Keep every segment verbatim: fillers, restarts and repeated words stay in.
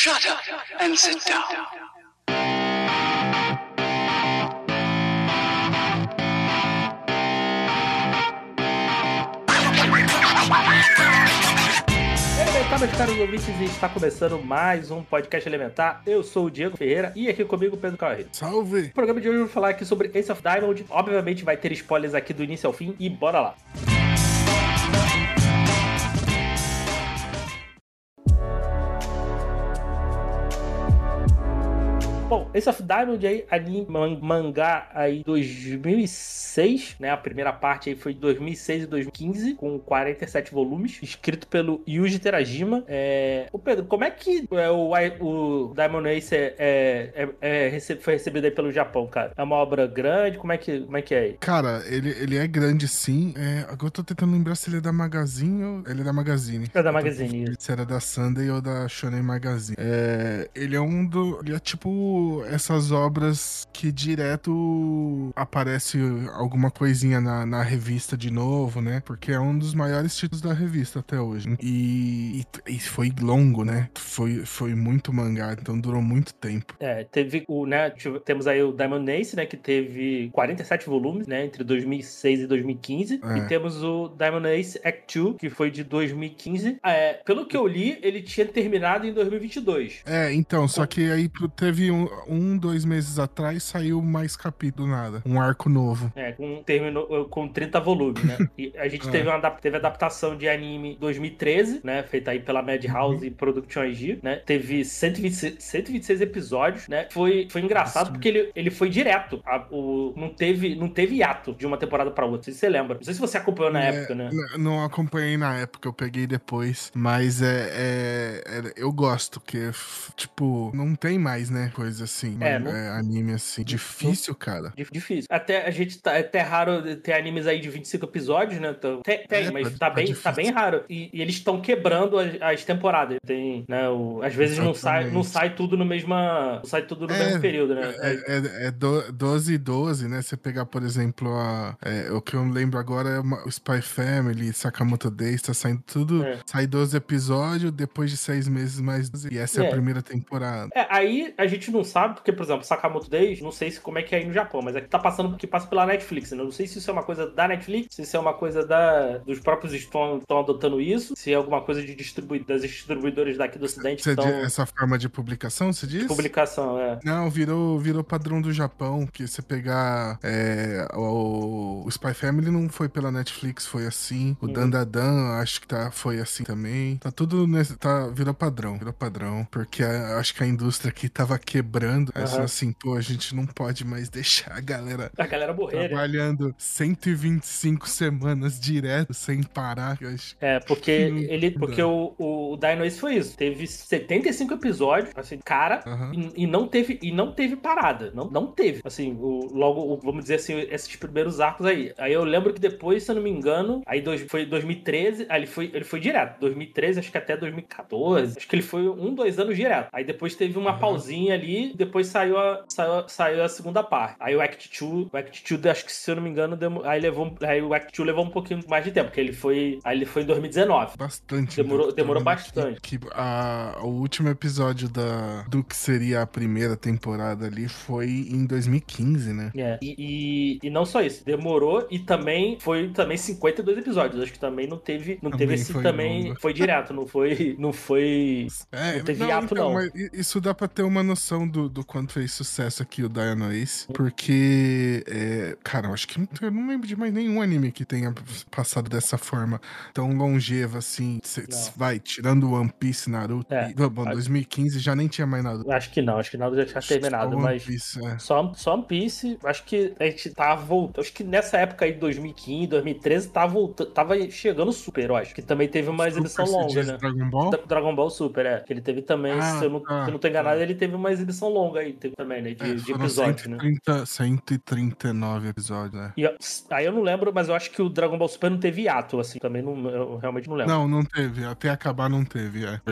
Shut up and sit down. Tá, meus caros ouvintes, e está começando mais um podcast elementar. Eu sou o Diego Ferreira e aqui comigo o Pedro Camargo. Salve! No programa de hoje eu vou falar aqui sobre Ace of Diamond. Obviamente vai ter spoilers aqui do início ao fim e bora lá. Bom, Ace of Diamond aí, anime, mangá aí dois mil e seis, né? A primeira parte aí foi de dois mil e seis e dois mil e quinze, com quarenta e sete volumes, escrito pelo Yuji Terajima. É... Ô Pedro, como é que é, o, o Diamond Ace é, é, é, é, rece... foi recebido aí pelo Japão, cara? É uma obra grande? Como é que, como é, que é aí? Cara, ele, ele é grande sim. É, agora eu tô tentando lembrar se ele é da Magazine ou... Ele é da Magazine. É da Magazine, isso. Se era da Sunday ou da Shonen Magazine. É, ele é um do... Ele é tipo essas obras que direto aparece alguma coisinha na, na revista de novo, né? Porque é um dos maiores títulos da revista até hoje. E, e, e foi longo, né? Foi, foi muito mangá, então durou muito tempo. É, teve o, né? Temos aí o Diamond Ace, né? Que teve quarenta e sete volumes, né? Entre dois mil e seis e dois mil e quinze. É. E temos o Diamond Ace Act dois, que foi de dois mil e quinze. É, pelo que eu li, ele tinha terminado em dois mil e vinte e dois. É, então, só que aí teve um, um dois meses atrás, saiu mais capítulo, nada. Um arco novo. É, com, terminou com trinta volumes, né? E a gente é. teve uma teve adaptação de anime dois mil e treze, né? Feita aí pela Madhouse uhum. e Production I G, né? Teve cento e vinte e seis episódios, né? Foi, foi engraçado Nossa. porque ele, ele foi direto. A, o, não, teve, não teve hiato de uma temporada pra outra. Não sei se você lembra. Não sei se você acompanhou na é, época, né? Não acompanhei na época, eu peguei depois. Mas é, é, é eu gosto, porque, tipo, não tem mais, né? Coisa assim. É, mas, não... é anime assim. Difícil, não... cara. Difícil. Até a gente tá. É até raro ter animes aí de vinte e cinco episódios, né? Então, tem, tem é, mas tá, tá, bem, tá bem raro. E, e eles estão quebrando as, as temporadas. Tem, né? O, às vezes não sai, não sai tudo no mesmo. Não sai tudo no é, mesmo período, né? É, é, é doze e doze, né? Você pegar, por exemplo, a, é, o que eu lembro agora é uma, o Spy Family, Sakamoto Days, tá saindo tudo. É. Sai doze episódios, depois de seis meses mais doze. E essa é, é a primeira temporada. É, aí a gente não sabe, porque, por exemplo, Sakamoto Days, não sei se como é que é aí no Japão, mas aqui tá passando, que passa pela Netflix, né? Não sei se isso é uma coisa da Netflix, se isso é uma coisa da, dos próprios estão, estão adotando isso, se é alguma coisa de distribui, das distribuidoras daqui do Ocidente. Você estão... Essa forma de publicação, você diz? De publicação, é. Não, virou, virou padrão do Japão, que você pegar é, o, o Spy Family não foi pela Netflix, foi assim. O uhum. Dandadan, acho que tá, foi assim também. Tá tudo nesse, tá, virou padrão, virou padrão, porque a, acho que a indústria aqui tava quebrando. Uhum. Assim, assim, pô, a gente não pode mais deixar a galera, a galera morrer, trabalhando né? cento e vinte e cinco semanas direto, sem parar. Acho é, porque ele, porque o, o Dino Ace foi isso. Teve setenta e cinco episódios, assim, cara, uhum. e, e não teve e não teve parada. Não, não teve. Assim, o, logo, o, vamos dizer assim, esses primeiros arcos aí. Aí eu lembro que depois, se eu não me engano, aí dois, foi dois mil e treze, aí ele foi, ele foi direto. dois mil e treze, acho que até dois mil e quatorze. Acho que ele foi um, dois anos direto. Aí depois teve uma uhum. pausinha ali, depois saiu a, saiu, saiu a segunda parte. Aí o Act dois, o Act dois, acho que se eu não me engano, demo, aí, levou, aí o Act dois levou um pouquinho mais de tempo, porque ele foi, aí ele foi em dois mil e dezenove. Bastante. Demorou, demorou bastante. Que, que a, o último episódio da, do que seria a primeira temporada ali foi em dois mil e quinze, né? É. E, e, e não só isso, demorou e também foi também cinquenta e dois episódios. Acho que também não teve, não também teve esse também longo. Foi direto, não foi, não foi, é, não teve não, hiato então, não. Mas isso dá pra ter uma noção do, do quanto fez sucesso aqui o Diamond Ace, porque, é, cara, eu acho que eu não lembro de mais nenhum anime que tenha passado dessa forma tão longeva assim. Cê, vai, tirando One Piece, Naruto. É. E, bom, dois mil e quinze já nem tinha mais Naruto. Acho que não, acho que Naruto já tinha terminado, só mas One Piece, é. só, só One Piece, acho que a gente tava voltando. Acho que nessa época aí de dois mil e quinze, dois mil e treze, tava, voltando, tava chegando Super, eu acho. Que também teve uma Super, exibição longa, né? Dragon Ball? Dragon Ball Super, é. Que ele teve também, ah, se, eu não, ah, se eu não tô enganado, ah. ele teve uma exibição longa aí, teve também, né? De, é, de episódios, cento e trinta, né? cento e trinta e nove episódios, né? E, aí eu não lembro, mas eu acho que o Dragon Ball Super não teve hiato, assim, também não, eu realmente não lembro. Não, não teve. Até acabar não teve, é verdade.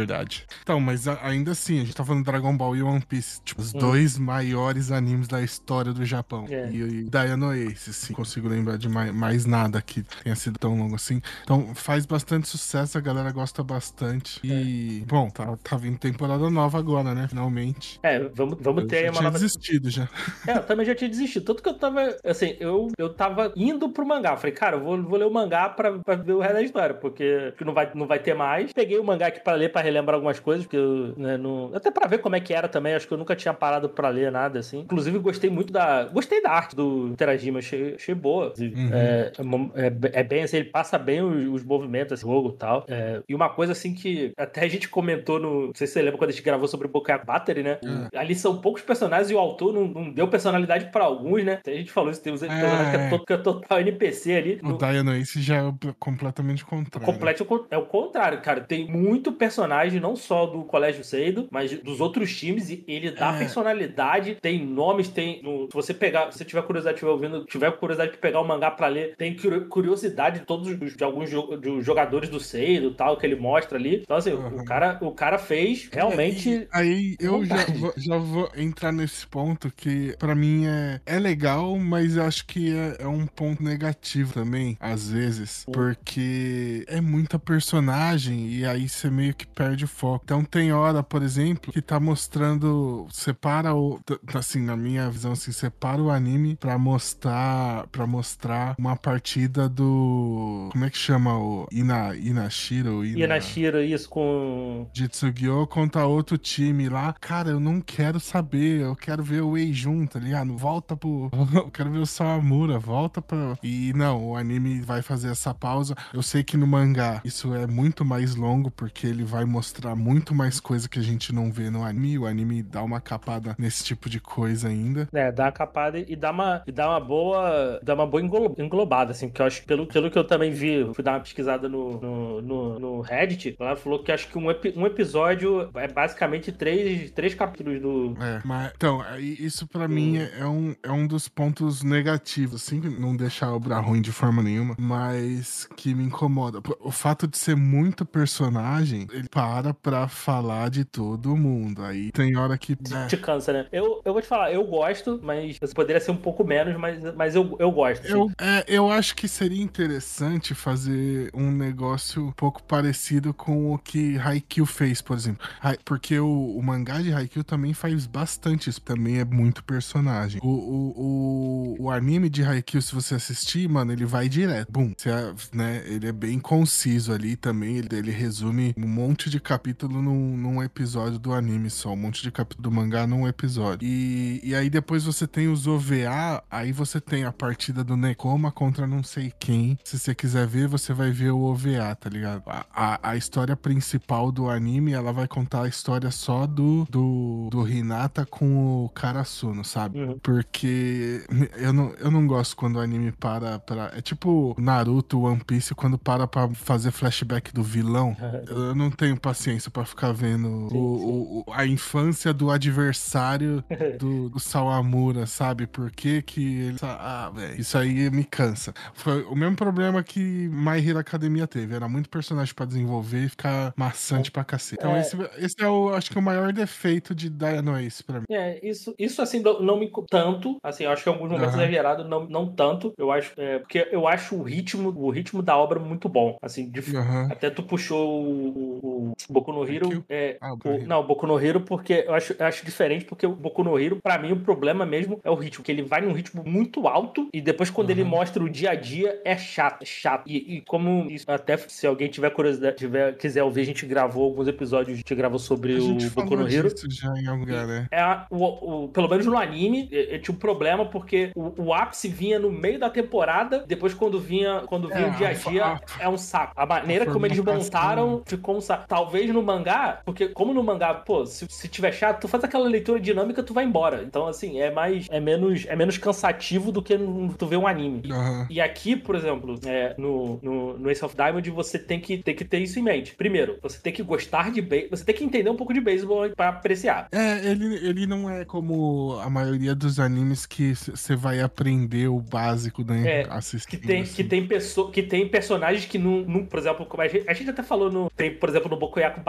Exatamente. Então, mas a, ainda assim, a gente tá falando Dragon Ball e One Piece, tipo, os hum. dois maiores animes da história do Japão. É. E, e Diano Ace, sim, consigo lembrar de mais, mais nada que tenha sido tão longo assim. Então, faz bastante sucesso, a galera gosta bastante. E, é. bom, tá, tá vindo temporada nova agora, né? Finalmente. É, vamos, vamos eu ter já uma tinha nova... desistido já. É, eu também já tinha desistido. Tanto que eu tava, assim, eu, eu tava indo pro mangá. Falei, cara, eu vou, vou ler o mangá pra, pra ver o resto da história, porque não vai, não vai ter mais. Peguei o mangá aqui pra ler, pra relembrar algumas coisas, porque eu, né, não... até pra ver como é que era também, acho que eu nunca tinha parado pra ler nada, assim. Inclusive, gostei muito da... Gostei da arte do Interagima, achei, achei boa. Uhum. É, é, é bem, assim, ele passa bem os, os movimentos, esse jogo e tal. É, e uma coisa, assim, que até a gente comentou no... Não sei se você lembra quando a gente gravou sobre o Bokaku Battery, né? Uhum. Ali são poucos personagens e o autor não, não deu personalidade pra alguns, né? A gente falou isso, tem uns personagens que é, todo, que é total N P C ali. O no... Diano Ace já é completamente contrário. Completo é o contrário, cara. Tem muito personagem, não só do Colégio Seido, mas dos outros times, e ele dá é. personalidade, tem nomes, tem... No, se você pegar, se você tiver curiosidade, tiver ouvindo, tiver curiosidade de pegar o mangá pra ler, tem curiosidade de todos os, de alguns de jogadores do Seido e tal, que ele mostra ali. Então, assim, uhum. o, cara, o cara fez realmente... É, aí eu já vou, já vou entrar nesse ponto que pra mim é, é legal, mas eu acho que é, é um ponto negativo também, às vezes, uhum. porque é muita personagem e aí você meio que perde o foco. Então tem hora, por exemplo, que tá mostrando, separa o, assim, na minha visão, assim, separa o anime pra mostrar, pra mostrar uma partida do, como é que chama o Ina, Inashiro? Ina... Inashiro, isso, com... Jitsugyo contra outro time lá. Cara, eu não quero saber, eu quero ver o Eijun, tá ligado? Volta pro... eu quero ver o Sawamura, volta pra... E não, o anime vai fazer essa pausa. Eu sei que no mangá isso é muito mais longo, porque ele vai mostrar muito mais coisa que a gente não vê no anime. O anime dá uma capada nesse tipo de coisa ainda. É, dá uma capada e dá uma, e dá uma boa dá uma boa englobada, assim, porque eu acho que pelo, pelo que eu também vi, fui dar uma pesquisada no, no, no, no Reddit, ela falou que acho que um, epi, um episódio é basicamente três, três capítulos do... É, mas, então, isso pra do... mim é um, é um dos pontos negativos, assim, não deixar a obra ruim de forma nenhuma, mas que me incomoda. O fato de ser muito personagem, ele para pra falar de todo mundo. Aí tem hora que... Te, é. te cansa, né? Eu, eu vou te falar, eu gosto, mas poderia ser um pouco menos, mas, mas eu, eu gosto. Eu, é, eu acho que seria interessante fazer um negócio um pouco parecido com o que Haikyuu fez, por exemplo. Porque o, o mangá de Haikyuu também faz bastante isso, também é muito personagem. O, o, o, o anime de Haikyuu, se você assistir, mano, ele vai direto. Bum. Você, né, ele é bem conciso ali também, ele, ele resume um monte de capítulo num, num episódio do anime só, um monte de capítulo do mangá num episódio. E, e aí depois você tem os O V A, aí você tem a partida do Nekoma contra não sei quem. Se você quiser ver, você vai ver o O V A, tá ligado? A, a, a história principal do anime, ela vai contar a história só do, do, do Hinata com o Karasuno, sabe? Uhum. Porque eu não, eu não gosto quando o anime para pra... É tipo Naruto, One Piece, quando para pra fazer flashback do vilão. Eu não tenho paciência pra ficar vendo sim, o, sim. O, a infância do adversário do, do Sawamura, sabe? Por que que ele... Ah, velho, isso aí me cansa. Foi o mesmo problema que My Hero Academia teve. Era muito personagem pra desenvolver e ficar maçante pra cacete. Então, é... esse, esse é o, acho que o maior defeito de Diano Ace pra mim. É, isso, isso assim, não, não me tanto. Assim, eu acho que em alguns momentos uhum. exagerado, não, não tanto. Eu acho, é, porque eu acho o ritmo, o ritmo da obra muito bom. Assim, de, uhum. até tu puxou o, o Boku no Hero. É, ah, o, o, não, o Boku no Hero, porque eu acho, eu acho diferente, porque o Boku no Hero, pra mim, o problema mesmo é o ritmo, que ele vai num ritmo muito alto e depois quando uhum. ele mostra o dia a dia é chato, é chato. E, e como isso, até se alguém tiver curiosidade, tiver, quiser ouvir, a gente gravou alguns episódios, a gente gravou sobre o Boku no Hero. Isso já em algum lugar, né? É a, o, o, pelo menos no anime, eu tinha um problema porque o, o ápice vinha no meio da temporada, depois quando vinha, quando vinha é, o dia a dia, a, é um saco. A maneira a como eles montaram ficou um saco. Talvez no mangá, porque como no mangá, pô, se, se tiver chato, tu faz aquela leitura dinâmica, tu vai embora. Então, assim, é mais, é menos, é menos cansativo do que tu ver um anime. Uhum. E aqui, por exemplo, é, no, no, no Ace of Diamond, você tem que, tem que ter isso em mente. Primeiro, você tem que gostar de beisebol, você tem que entender um pouco de beisebol pra apreciar. É, ele, ele não é como a maioria dos animes que você vai aprender o básico, né? É, assistindo, que tem, assim. que tem, perso- que tem personagens que não, não, por exemplo, como a gente, a gente até falou no, tem, por exemplo, no Bokuyaku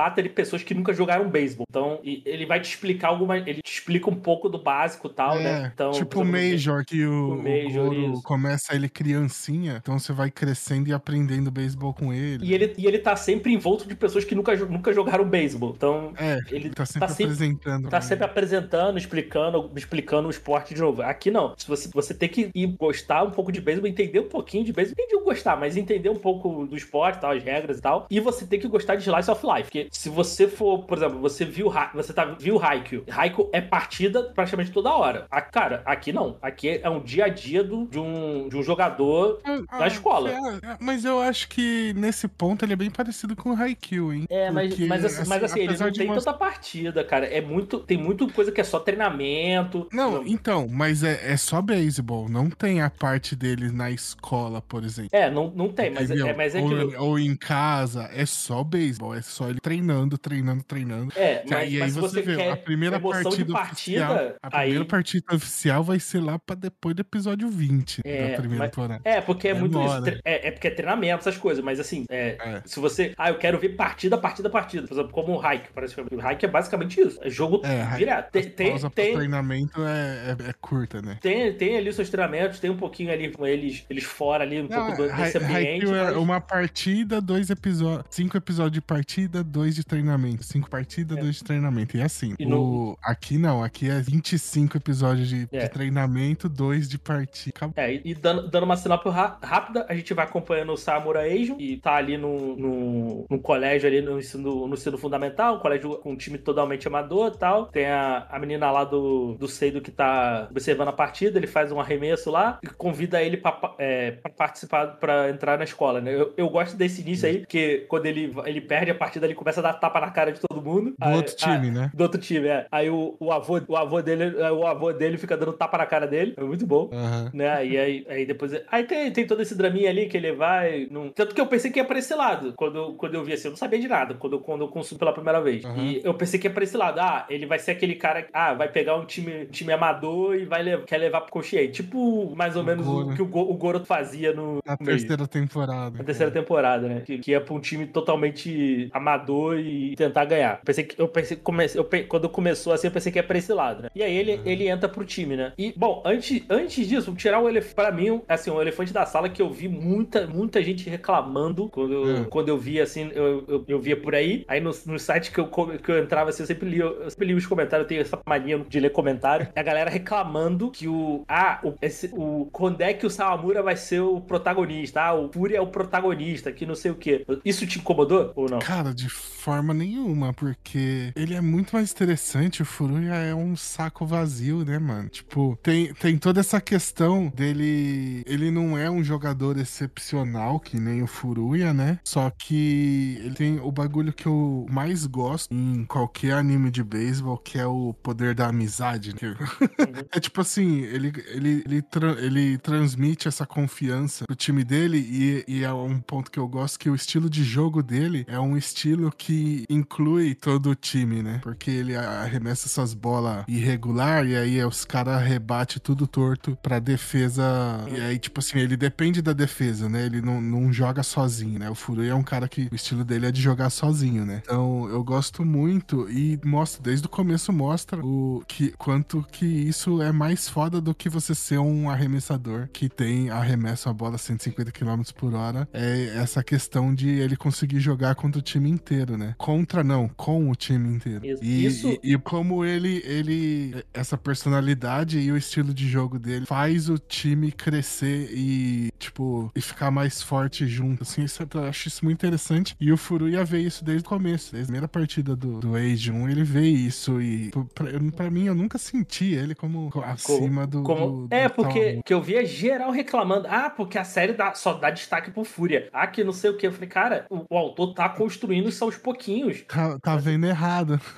battle de pessoas que nunca jogaram beisebol. Então, ele vai te explicar alguma... Ele te explica um pouco do básico e tal, é, né? Então, tipo o Major, que o, o Major, o Goro isso. começa ele criancinha, então você vai crescendo e aprendendo beisebol com ele. E ele, e ele tá sempre envolto de pessoas que nunca, nunca jogaram beisebol. Então, é, ele tá sempre tá sempre, apresentando. tá né? sempre apresentando, explicando, explicando o esporte de novo. Aqui não. Se você, você tem que ir gostar um pouco de beisebol, entender um pouquinho de beisebol. Não digo gostar, mas entender um pouco do esporte, tal, as regras e tal. E você tem que gostar de Slice of Life. Porque se você for, por exemplo, você viu você tá, viu Haikyuu. Haikyuu é partida praticamente toda hora. A, cara, aqui não. Aqui é um dia a dia do, de, um, de um jogador ah, da escola. É, mas eu acho que nesse ponto ele é bem parecido com o Haikyuu, hein? É, mas, Porque, mas, assim, mas assim, ele não tem most... tanta partida, cara. É muito, tem muita coisa que é só treinamento. Não, não. então, mas é, é só beisebol. Não tem a parte dele na escola, por exemplo. É, não, não tem, mas é, mas é ou, aquilo. ou em casa, é só beisebol. É só ele treinando, treinando, treinando. É, mas, e aí mas se você, você vê, quer a primeira emoção partida, de partida, oficial, a primeira aí... partida oficial vai ser lá pra depois do episódio vinte é, da primeira mas, temporada. É, porque é muito Demora. isso. É, é porque é treinamento, essas coisas. Mas assim, é, É. se você... Ah, eu quero ver partida, partida, partida. Por exemplo, como o Haikyuu, parece que o Haikyuu é basicamente isso. É jogo É, direto. Tem, a tem, pausa pro tem, treinamento é, é, é curta, né? tem, tem ali os seus treinamentos, tem um pouquinho ali com eles, eles fora ali, um Não, pouco do, desse ambiente. Haikyuu mas... é uma partida, dois episódios. Cinco episódios de partida, dois de treinamento. Cinco partidas, É. dois de treinamento. E assim. E o... no- Aqui não, aqui é vinte e cinco episódios de, É. de treinamento, dois de partida. Acabou. É, e, e dando, dando uma sinopse ra- rápida, a gente vai acompanhando o Samura Eiju, que tá ali no, no, no colégio ali no ensino, no ensino fundamental, um colégio com um time totalmente amador e tal. Tem a, a menina lá do, do Seido que tá observando a partida, ele faz um arremesso lá e convida ele pra, é, pra participar, pra entrar na escola, né? Eu, eu gosto desse início aí, porque quando ele, ele perde a partida, ele começa a dar tapa na cara de todo mundo. Do Aí- outro time, ah, né? Do outro time, é. Aí o, o, avô, o, avô dele, o avô dele fica dando tapa na cara dele, é muito bom. Aham. Né? E aí, aí depois. Aí tem, tem todo esse draminha ali que ele vai. Num... Tanto que eu pensei que ia pra esse lado. Quando, quando eu vi assim, eu não sabia de nada. Quando, eu- quando eu consumi pela primeira vez. Uhum. E eu pensei que ia pra esse lado. Ah, ele vai ser aquele cara. Ah, vai pegar um time, time amador e vai levar, quer levar pro Koshie. Tipo, mais ou O menos Goro. o que o, Go- o Goro fazia no, Na no meio. terceira temporada. Na terceira temporada, né? Que, que ia pra um time totalmente amador e tentar ganhar. Pensei que, eu pensei que comecei, eu, pe- quando começou assim, eu pensei que ia pra esse lado, né? E aí ele, ele entra pro time, né? E, bom, antes, antes disso, tirar o elefante, pra mim, assim, o elefante da sala que eu vi muita, muita gente reclamando quando eu, Hum. quando eu via, assim, eu, eu, eu via por aí. Aí no, no site que eu, que eu entrava, assim, eu sempre li, eu sempre li os comentários, eu tenho essa mania de ler comentário. A galera reclamando que o, ah, o, esse, o, quando é que o Sawamura vai ser o protagonista? Ah, o Fury é o protagonista, que não sei o quê. Isso te incomodou ou não? Cara, de forma nenhuma, porque ele é muito mais interessante. O Furuya é um saco vazio, né, mano? Tipo, tem, tem toda essa questão dele. Ele não é um jogador excepcional, que nem o Furuya, né? Só que ele tem o bagulho que eu mais gosto em qualquer anime de beisebol, que é o poder da amizade. Né? Uhum. É tipo assim, ele, ele, ele, tra- ele transmite essa confiança pro time dele e, e é um ponto que eu gosto, que o estilo de jogo dele é um estilo que inclui todo o time, né? Porque ele arremessa essas bolas irregular e aí os caras rebatem tudo torto pra defesa. E aí, tipo assim, ele depende da defesa, né? Ele não, não joga sozinho, né? O Furuya é um cara que o estilo dele é de jogar sozinho, né? Então eu gosto muito e mostra, desde o começo mostra o que, quanto que isso é mais foda do que você ser um arremessador que tem arremessa a bola a cento e cinquenta quilômetros por hora. É essa questão de ele conseguir jogar contra o time inteiro, né? Contra não, com o time inteiro. Isso- E, isso- e, e como ele, ele, essa personalidade e o estilo de jogo dele faz o time crescer e, tipo, e ficar mais forte junto, assim, isso, eu acho isso muito interessante. E o Furuya vê isso desde o começo, desde a primeira partida do, do Age um, ele vê isso e, pra, pra mim, eu nunca senti ele como acima do, Como- do, É, do porque Sawamura. que eu via geral reclamando. Ah, porque a série dá- só dá destaque pro Fúria. Ah, que não sei o que. Eu falei, cara, o, o autor tá construindo isso aos pouquinhos. Tá, tá vendo errado.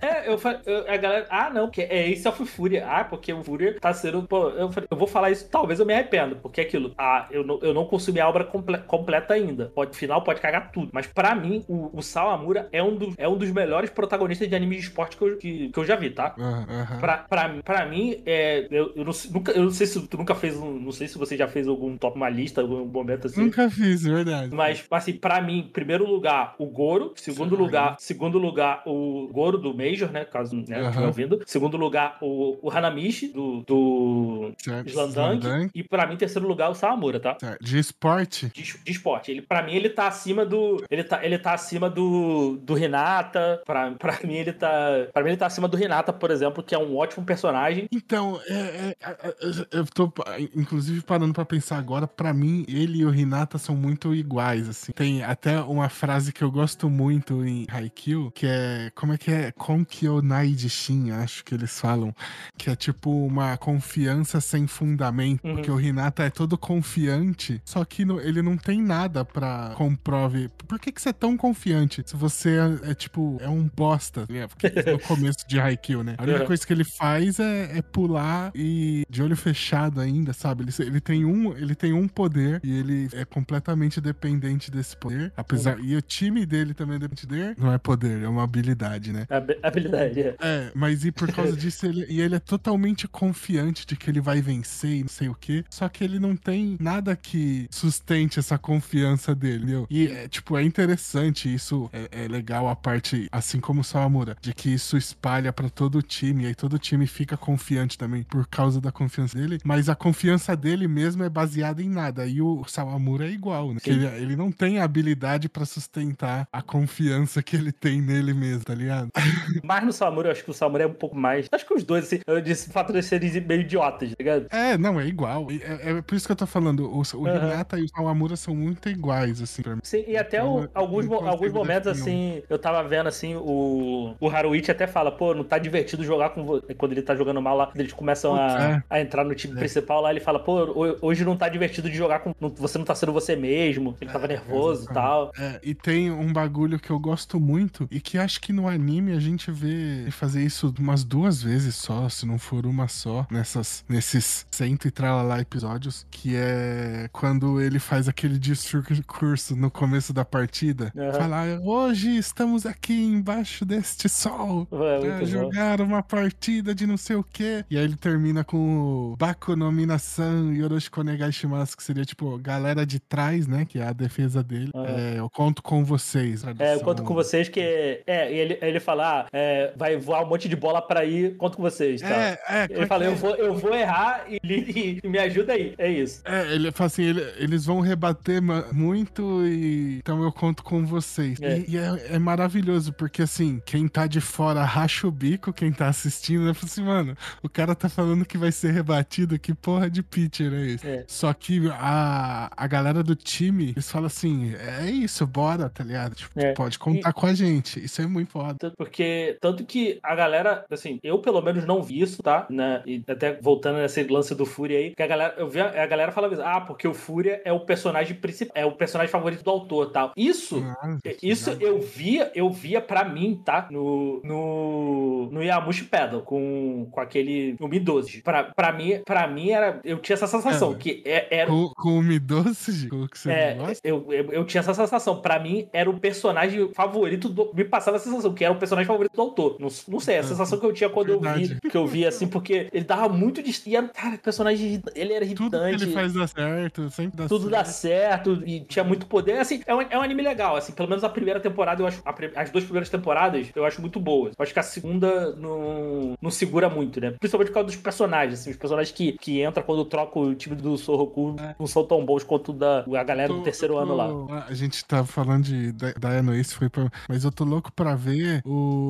É, eu falei, a galera, ah, não, que é isso é o Fúria. Ah, porque o Fúria tá sendo, pô, eu, falei, eu vou falar isso, talvez eu me arrependo, porque é aquilo, ah, eu não, eu não consumi a obra comple, completa ainda. Pode, final pode cagar tudo. Mas pra mim, o, o Sawamura é um, do, é um dos melhores protagonistas de anime de esporte que eu, que, que eu já vi, tá? Uhum. Pra, pra, pra mim, é, eu, eu, não, nunca, eu não sei se tu nunca fez um, não sei se você já fez algum top, uma lista, algum momento assim. Nunca fiz, verdade. Mas, assim, pra mim, primeiro lugar, o Goro. Segundo Sim. lugar, segundo lugar, o Goro do Major, né? Caso né, Uhum. estiver ouvindo. Segundo lugar, o, o Hanamichi, do, do Slamdunk. E pra mim, terceiro lugar, o Sawamura, tá? Certo. De esporte? De, de esporte. Ele, pra mim, ele tá acima do. Ele tá, ele tá acima do, do Hinata. Pra, pra mim, ele tá. Pra mim, ele tá acima do Hinata, por exemplo, que é um ótimo personagem. Então, é, é, é, eu tô, inclusive, parando pra pensar agora, pra mim, ele e o Hinata são muito iguais, assim. Tem até uma frase que eu gosto muito em Haikyuu, que é, como é que é? Konkyo Naijishin, acho que eles falam, que é tipo uma confiança sem fundamento, Uhum. porque o Hinata é todo confiante, só que no, ele não tem nada pra comprove. Por que que você é tão confiante se você é, é tipo, é um bosta, né? Porque no começo de Haikyuu, né? A única Uhum. coisa que ele faz é, é pular e de olho fechado ainda, sabe? Ele, ele, tem um, ele tem um poder e ele é completamente dependente desse poder, apesar... Uhum. E o time dele também é dependente dele. Não é poder, é uma habilidade, né? Hab- habilidade, é. É, mas e por causa disso, ele, e ele é totalmente confiante de que ele vai vencer e não sei o quê, só que ele não tem nada que sustente essa confiança dele, entendeu? E, é, tipo, é interessante isso, é, é legal a parte, assim como o Sawamura, de que isso espalha pra todo o time, e aí todo o time fica confiante também por causa da confiança dele, mas a confiança dele mesmo é baseada em nada, e o Sawamura é igual, né? Que ele, ele não tem a habilidade pra sustentar a confiança que ele tem nele mesmo, tá ligado? Mas no Sawamura, eu acho que o Sawamura é um pouco mais. Acho que os dois, assim, eu disse o fato de serem meio idiotas, tá ligado? É, não, é igual. É, é por isso que eu tô falando. O, o Uhum. Hinata e o Sawamura são muito iguais, assim, pra mim. Sim, e até Então, o- eu alguns, não mo- alguns consigo momentos, definir um. assim, eu tava vendo, assim, o, o Haruichi até fala, pô, não tá divertido jogar com você. Quando ele tá jogando mal lá, quando eles começam Putz, a, é. a entrar no time É. principal lá, ele fala, pô, ho- hoje não tá divertido de jogar com. não- Você não tá sendo você mesmo, ele tava nervoso e tal. É, e tem um bagulho que eu gosto muito e que acho que no anime a gente vê ele fazer isso umas duas vezes só, se não for uma só, nessas, nesses cento e tralalá episódios, que é quando ele faz aquele discurso no começo da partida. Uhum. Falar, hoje estamos aqui embaixo deste sol É, pra muito bom. jogar uma partida de não sei o quê. E aí ele termina com o Baku no Minasan Yoroshiku Onegai shimasu, que seria tipo, galera de trás, né? Que é a defesa dele. Uhum. É, eu conto com vocês. É, eu conto com vocês que. É, e ele, ele fala, ah, é, vai voar um monte de bola pra ir, conto com vocês, tá? É, é, como Ele é fala, que eu é? vou, eu vou errar e, e- e me ajuda aí. É isso. É, ele fala assim, ele- eles vão rebater ma- muito e então eu conto com vocês. É. E, e é, é maravilhoso, porque assim, quem tá de fora racha o bico, quem tá assistindo, né? Fala assim, mano, o cara tá falando que vai ser rebatido, que porra de pitcher é esse? É. Só que a, a galera do time, eles falam assim, é isso, bora, tá ligado? Tipo, É. pode contar E- com a gente, isso é muito foda. Tanto Porque, tanto que a galera, assim, eu pelo menos não vi isso, tá? Né? E até voltando nesse lance do Fúria aí, que a galera, eu vi a, a galera falava isso, ah, porque o Fúria é o personagem principal, é o personagem favorito do autor e tal. Isso, Ah, isso já- eu via, eu via pra mim, tá? No, no, no Yamushi Pedal, com, com aquele o Mi doze. Pra, pra, mim, pra mim, era, eu tinha essa sensação, É. que é- era... Com, com o Mi doce, com o que você É, não gosta? eu, eu, eu tinha essa sensação. Pra mim, era o personagem favorito do. Me passava a sensação que era o personagem favorito do autor. Não, não sei, a sensação que eu tinha quando eu Verdade. vi, que eu vi assim, porque ele dava muito de. E era, cara, personagem. irrita- Ele era Tudo que irritante. ele faz dá certo, sempre dá Tudo certo. dá certo e tinha muito poder. Assim, é um, é um anime legal, assim. Pelo menos a primeira temporada, eu acho. a pri- as duas primeiras temporadas, eu acho muito boas. Eu acho que a segunda não, não segura muito, né? Principalmente por causa dos personagens, assim. Os personagens que, que entram quando troca o time do Soroku não são tão bons quanto da, a galera Tô- do terceiro tô- ano lá. A gente tá falando de Da- Diana Ace, foi pra... mas eu tô louco pra ver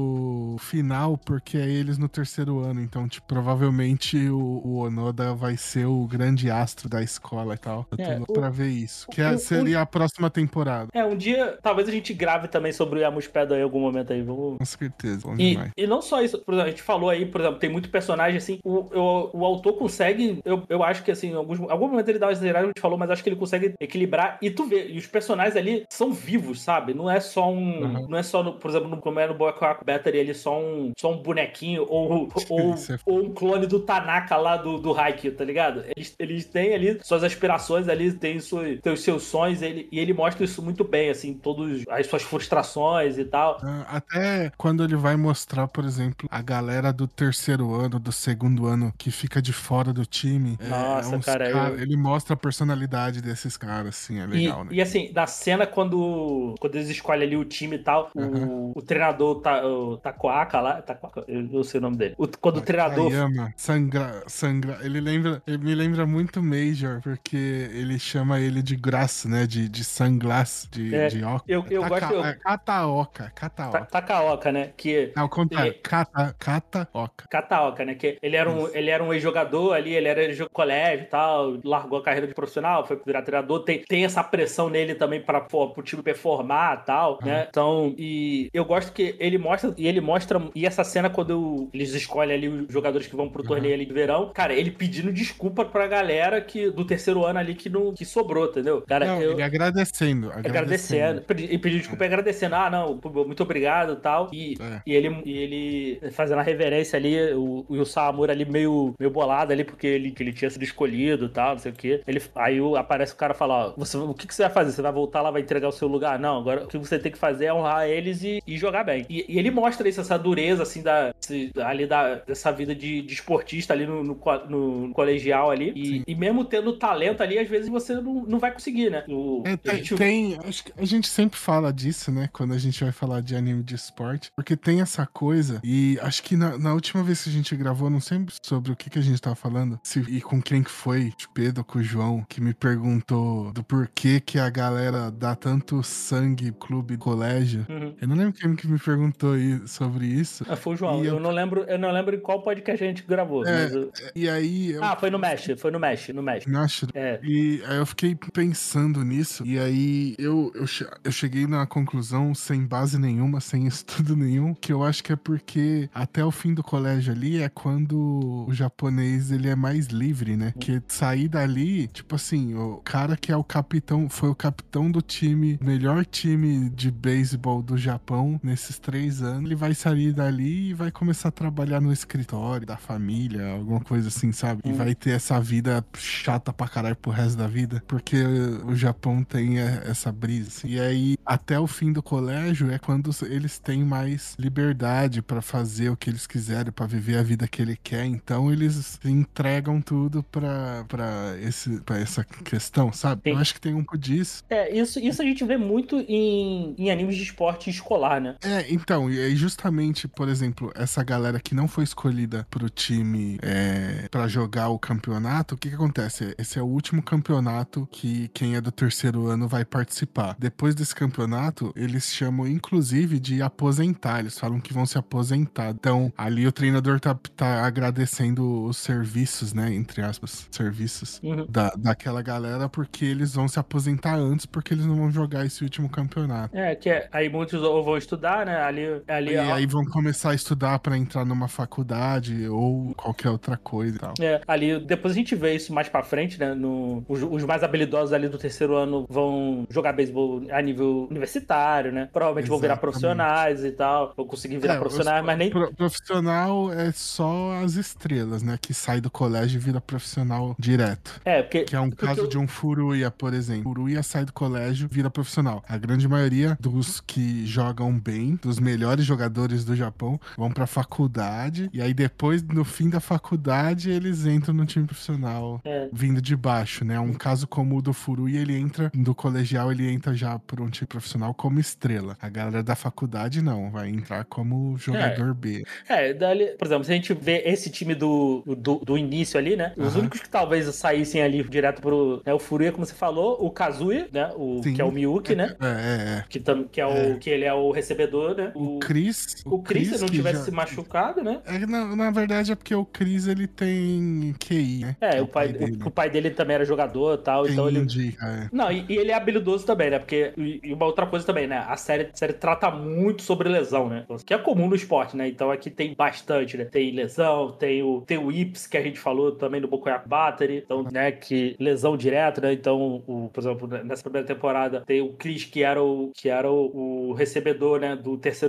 o final, porque é eles no terceiro ano. Então, tipo, provavelmente o, o Onoda vai ser o grande astro da escola e tal. Eu tô É, louco o- pra ver isso. Que é- o- seria a próxima temporada. É, um dia, talvez a gente grave também sobre o Yamush Pedal em algum momento aí. Vamos. Com certeza. Bom E, demais. e não só isso, por exemplo, a gente falou aí, por exemplo, tem muito personagem assim, o, o, o autor consegue, eu, eu acho que assim, em alguns, algum momento ele dá uma exagerada, a gente falou, mas acho que ele consegue equilibrar, e tu vê, e os personagens ali são vivos, sabe? Não é só um, Uhum. não é só, no, por exemplo, no, como é no Boku Battle Battery ele só um, só um bonequinho ou, ou, Isso é ou um clone do Tanaka lá do, do Haikyuu, tá ligado? Eles, eles têm ali suas aspirações ali, têm, sua, têm os seus sonhos ele, e ele mostra isso muito bem, assim, todas as suas frustrações e tal. Ah, até quando ele vai mostrar, por exemplo, a galera do terceiro ano, do segundo ano, que fica de fora do time. Nossa, é, uns cara, cara- eu... ele mostra a personalidade desses caras, assim, é legal, E, né? e assim, da cena quando, quando eles escolhem ali o time e tal, Aham. o, o treinador ta, o Takoaka lá, Takoaka, eu não sei o nome dele. O, quando o treinador. Takayama, sangra, sangra. Ele lembra, ele me lembra muito Major, porque ele chama ele de graça, né? De, de sunglass, de, É, de óculos. eu, eu Taka- gosto. é Kataoka, Ta- Kataoka. Takaoka, né? Que Ao contrário, ele, Kata, Kataoka. Kataoka, né? Que ele era um, Isso. ele era um ex-jogador ali, ele era de colégio e tal, largou a carreira de profissional, foi virar treinador. Tem, tem essa pressão nele também para o time performar e tal, Ah. né? Então, e eu gosto que ele mostra, e ele mostra, e essa cena quando eu- eles escolhem ali os jogadores que vão pro Uhum. torneio ali de verão, cara, ele pedindo desculpa pra galera que, do terceiro ano ali que, não, que sobrou, entendeu? Cara, Não, eu. ele agradecendo, agradecendo. Agradecendo, e pediu desculpa e agradecendo. Ah, não, pô, muito obrigado e tal. E, É. e, ele, e ele fazendo a reverência ali, o, o Saamura ali meio, meio bolado ali, porque ele, que ele tinha sido escolhido e tal, não sei o quê. Ele, aí o, aparece o cara e fala: ó, você, o que, que você vai fazer? Você vai voltar lá, vai entregar o seu lugar? Não, agora o que você tem que fazer é honrar eles e, e jogar bem. E, e ele mostra isso, essa dureza, assim, da, esse- ali da, dessa vida de, de esportista ali no, no, co- no- no colegial ali. E, e mesmo tendo talento ali, às vezes você não, não vai conseguir, né? O, É, a tem, gente- tem- acho que a gente sempre fala disso, né? Quando a gente vai falar de anime de esporte, porque tem essa coisa, e acho que na, na última vez que a gente gravou, não sei sobre o que, que a gente tava falando, se, e com quem que foi, de Pedro, com o João, que me perguntou do porquê que a galera dá tanto sangue pro clube colégio. Uhum. Eu não lembro quem que me perguntou aí sobre isso. Ah, foi o João. E Eu, eu, não lembro, eu não lembro em qual podcast a gente gravou, é, mas. eu- e aí eu Ah, foi no Mesh, foi no Mesh, no Mesh. Acho. É. E aí eu fiquei pensando nisso, e aí eu, eu, che- eu cheguei na conclusão, sem base nenhuma, sem estudo nenhum, que eu acho que é porque até o fim do colégio ali é quando o japonês ele é mais livre, né? Que sair dali, tipo assim, o cara que é o capitão, foi o capitão do time, melhor time de beisebol do Japão nesses três anos, ele vai sair dali e vai começar a trabalhar no escritório da família, alguma coisa assim, sabe? E Hum. vai ter essa vida chata pra caralho pro resto da vida, porque o Japão tem é, essa brisa. assim. E aí, até o fim do colégio é quando eles têm mais liberdade pra fazer o que eles quiserem, pra viver a vida que ele quer. Então, eles entregam tudo pra, pra, esse, pra essa questão, sabe? Sim. Eu acho que tem um pouco disso. É, isso, isso a gente vê muito em, em animes de esporte escolar, né? É, então, e aí justamente, por exemplo, essa galera que não foi escolhida pro time é, para jogar o campeonato, o que que acontece? Esse é o último campeonato que quem é do terceiro ano vai participar. Depois desse campeonato, eles chamam inclusive de aposentar, eles falam que vão se aposentar. Então, ali o treinador tá, tá agradecendo os serviços, né, entre aspas, serviços Uhum. da, daquela galera, porque eles vão se aposentar antes, porque eles não vão jogar esse último campeonato. É, que é, aí muitos ou vão estudar, né? Ali, ali E ó, aí vão começar a estudar pra entrar numa faculdade ou qualquer outra coisa e tal. É, ali depois a gente vê isso mais pra frente, né? No, os, os mais habilidosos ali do terceiro ano vão jogar beisebol a nível universitário, né? Provavelmente vão virar Exatamente. profissionais e tal, vão conseguir virar É, profissionais, os- mas nem. pro- profissional é só as estrelas, né? Que sai do colégio e vira profissional direto. É, porque. Que é um porque caso eu- de um Furuya, por exemplo. Furuya sai do colégio e vira profissional. A grande maioria dos que jogam bem, dos melhores jogadores do Japão, vão pra faculdade. E aí depois, no fim da faculdade, eles entram no time profissional, É. vindo de baixo, né? Um caso como o do Furuya, ele entra do colegial, ele entra já por um time profissional como estrela. A galera da faculdade não, vai entrar como jogador B. É, dali, por exemplo, se a gente vê esse time do, do, do início ali, né? Os Aham. únicos que talvez saíssem ali direto pro. Né, o Furuya, como você falou, o Kazuya, né? O, Sim. que é o Miyuki, né? É, é, é. Que, tam, que, é o, É. que ele é o recebedor, né? O Chris. O Chris, se não que tivesse já- se machucado, né? É, na, na verdade é porque o Chris ele tem Q I, né? É, Que o pai, dele. o, o pai dele também era jogador e tal, Quem então ele. indica, é. Não, e, e ele é habilidoso também, né? Porque. E, e uma outra coisa também, né? A série, a série trata muito sobre lesão, né? Que é comum no esporte, né? Então aqui tem bastante, né? Tem lesão, tem o, tem o I P S, que a gente falou também do Bokuyaku Battery. Então, né? Que lesão direta, né? Então, o, por exemplo, nessa primeira temporada, tem o Chris, que era o, que era o, o recebedor, né? Do terceiro ano.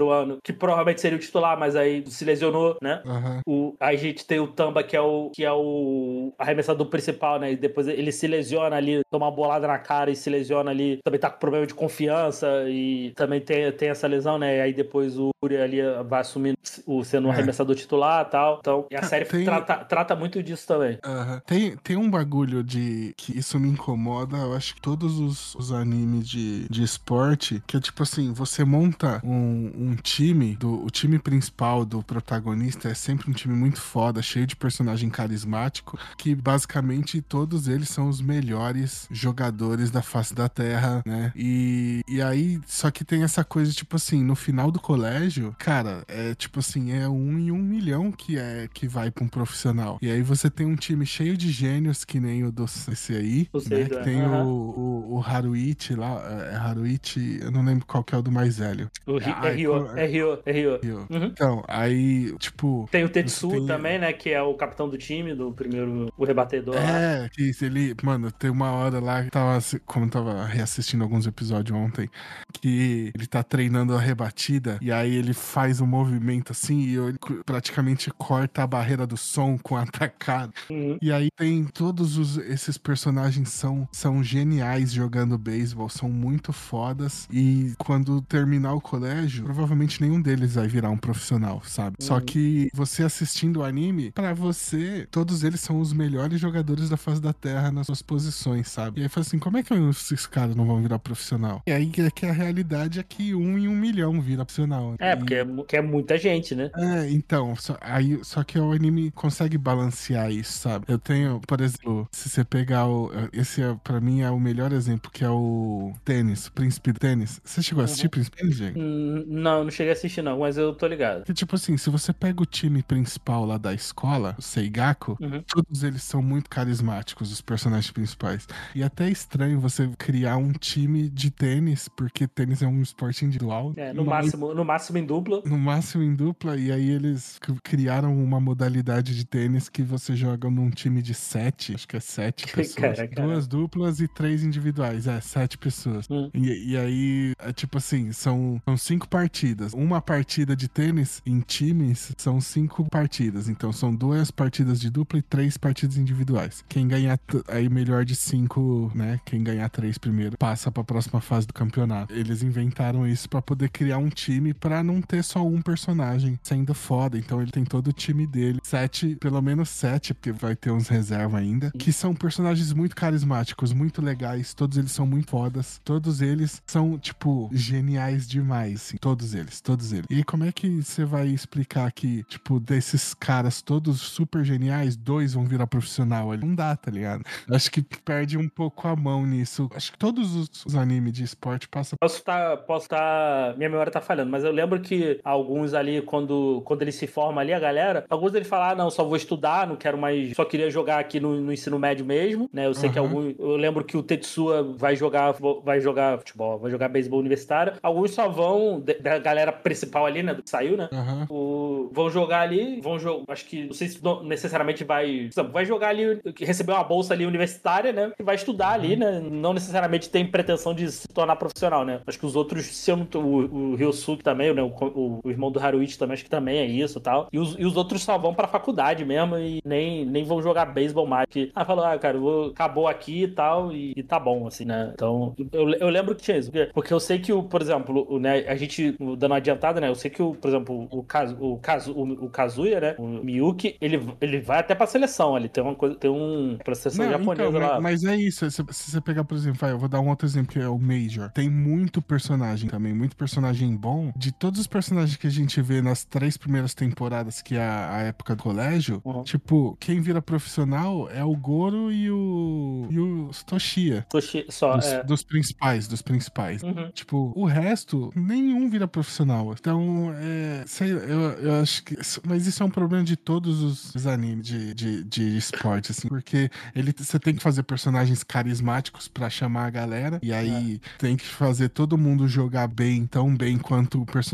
que provavelmente seria o titular, mas aí se lesionou, né? Uhum. O, aí a gente tem o Tamba, que é o, que é o arremessador principal, né? E depois ele se lesiona ali, toma uma bolada na cara e se lesiona ali. Também tá com problema de confiança e também tem, tem essa lesão, né? E aí depois o Uri ali vai assumindo o, sendo um É. arremessador titular e tal. Então, e a Cara, série tem- trata, trata muito disso também. Aham. Tem, tem um bagulho de que isso me incomoda, eu acho que todos os, os animes de, de esporte, que é tipo assim, você monta um, um time, do, o time principal do protagonista é sempre um time muito foda, cheio de personagem carismático, que basicamente todos eles são os melhores jogadores da face da Terra, né? E, e aí, só que tem essa coisa, tipo assim, no final do colégio, cara, é tipo assim, é um em um milhão que é que vai pra um profissional. E aí você tem um time cheio de gênios, que nem o do esse aí, O né? Seido, Que é. tem Aham. o, o, o Haruichi lá, é Haruichi, eu não lembro qual que é o do mais velho. O Ri- Ah, é é Ryo, co- é Ryo, é Ryo. Ryo. Uhum. Então, aí, tipo, Tem o você Tetsu tem. também, né? Que é o capitão do time, do primeiro, o rebatedor lá. É, que isso, ele, mano, tem uma hora lá que tava, assi- como eu tava reassistindo alguns episódios ontem, que ele tá treinando a rebatida e aí ele faz um movimento assim e ele cu- praticamente corta a barreira do som com a atacada. Uhum. E aí tem todos os, esses personagens são, são geniais jogando beisebol, são muito fodas e quando terminar o colégio, provavelmente nenhum deles vai virar um profissional, sabe? Só Uhum. que você assistindo o anime, pra você, todos eles são os melhores jogadores da face da Terra nas suas posições, sabe? E aí fala assim, como é que esses caras não vão virar profissional? E aí é que a realidade é que um em um milhão vira profissional. É, E- porque é, mu- que é muita gente, né? é, então, só, aí, só que o anime consegue balancear isso, sabe? Eu tenho, por exemplo, se você pegar o. Esse, é, pra mim, é o melhor exemplo, que é o tênis, o Príncipe do Tênis. Você chegou a assistir Uhum. Príncipe do Tênis, Diego? Hum, Não, não cheguei a assistir não, mas eu tô ligado. Que tipo assim, se você pega o time principal lá da escola, o Seigaku, Uhum. todos eles são muito carismáticos, os personagens principais. E até é estranho você criar um time de tênis, porque tênis é um esporte individual. É, no mas- máximo, no máximo em dupla. No máximo em dupla, e aí eles c- criaram uma modalidade de tênis que você joga num time de sete, acho que é sete pessoas. Cara, cara. Duas duplas e três individuais, é, sete pessoas. Hum. E, e aí, é tipo assim, são, são cinco partidas. Uma partida de tênis em times são cinco partidas. Então são duas partidas de dupla e três partidas individuais. Quem ganhar t- aí melhor de cinco, né? Quem ganhar três primeiro passa pra próxima fase do campeonato. Eles inventaram isso pra poder criar um time pra não ter só um personagem sendo foda. Então ele tem todo o time dele. Sete, pelo menos sete, porque vai ter uns reserva ainda. Que são personagens muito carismáticos, muito legais. Todos eles são muito fodas. Todos eles são, tipo, geniais demais. Assim. Todos eles, todos eles. E aí, como é que você vai explicar que, tipo, desses caras todos super geniais, dois vão virar profissional ali? Não dá, tá ligado? Acho que perde um pouco a mão nisso. Acho que todos os, os animes de esporte passam. Posso estar, posso estar, minha memória tá falhando, mas eu lembro que alguns ali, quando, quando ele se forma ali, a galera, alguns eles falam, ah, não, só vou estudar, não quero mais, só queria jogar aqui no, no ensino médio mesmo, né? Eu sei que Aham. alguns, eu lembro que o Tetsuya vai jogar, vai jogar futebol, vai jogar beisebol universitário, alguns só vão, da da galera principal ali, né, do que saiu, né? Aham. O, vão jogar ali, vão jogar, acho que, não sei se não necessariamente vai, vai jogar ali, receber uma bolsa ali universitária, né? E vai estudar ali, né? Não necessariamente tem pretensão de se tornar profissional, né? Acho que os outros, se eu não tô, o, o Ryosuke também, né? O, o, o irmão do Haruichi também, acho que também é isso e tal. E os, e os outros só vão pra faculdade mesmo e nem, nem vão jogar beisebol mais. Que, ah, falou, ah, cara, eu vou, acabou aqui e tal, e, e tá bom, assim, né? Então, eu, eu lembro que tinha isso. Porque, porque eu sei que, o, por exemplo, o, né, a gente, dando uma adiantada, né? Eu sei que, o, por exemplo, o, Kazu, o, Kazu, o, o Kazuya, né? O Miyuki, ele, ele vai até pra seleção. Ele tem uma coisa, tem um processo japonesa então, lá. mas, mas é isso. Se, se você pegar, por exemplo, vai, eu vou dar um outro exemplo que é o Major. Tem muito personagem também, muito personagem bom. De todos os personagens que a gente vê nas três primeiras temporadas, que é a, a época do colégio, Uhum. tipo, quem vira profissional é o Goro e o, e o Toshia. Toshi, só, Dos, é. dos principais, dos principais. Uhum. Tipo, o resto, nenhum vira profissional. Então, é. Sei, eu, eu acho que. Mas isso é um problema de todos os, os animes de, de, de esporte, assim. Porque ele, você tem que fazer personagens carismáticos pra chamar a galera. E aí tem que fazer todo mundo jogar bem, tão bem quanto o personagem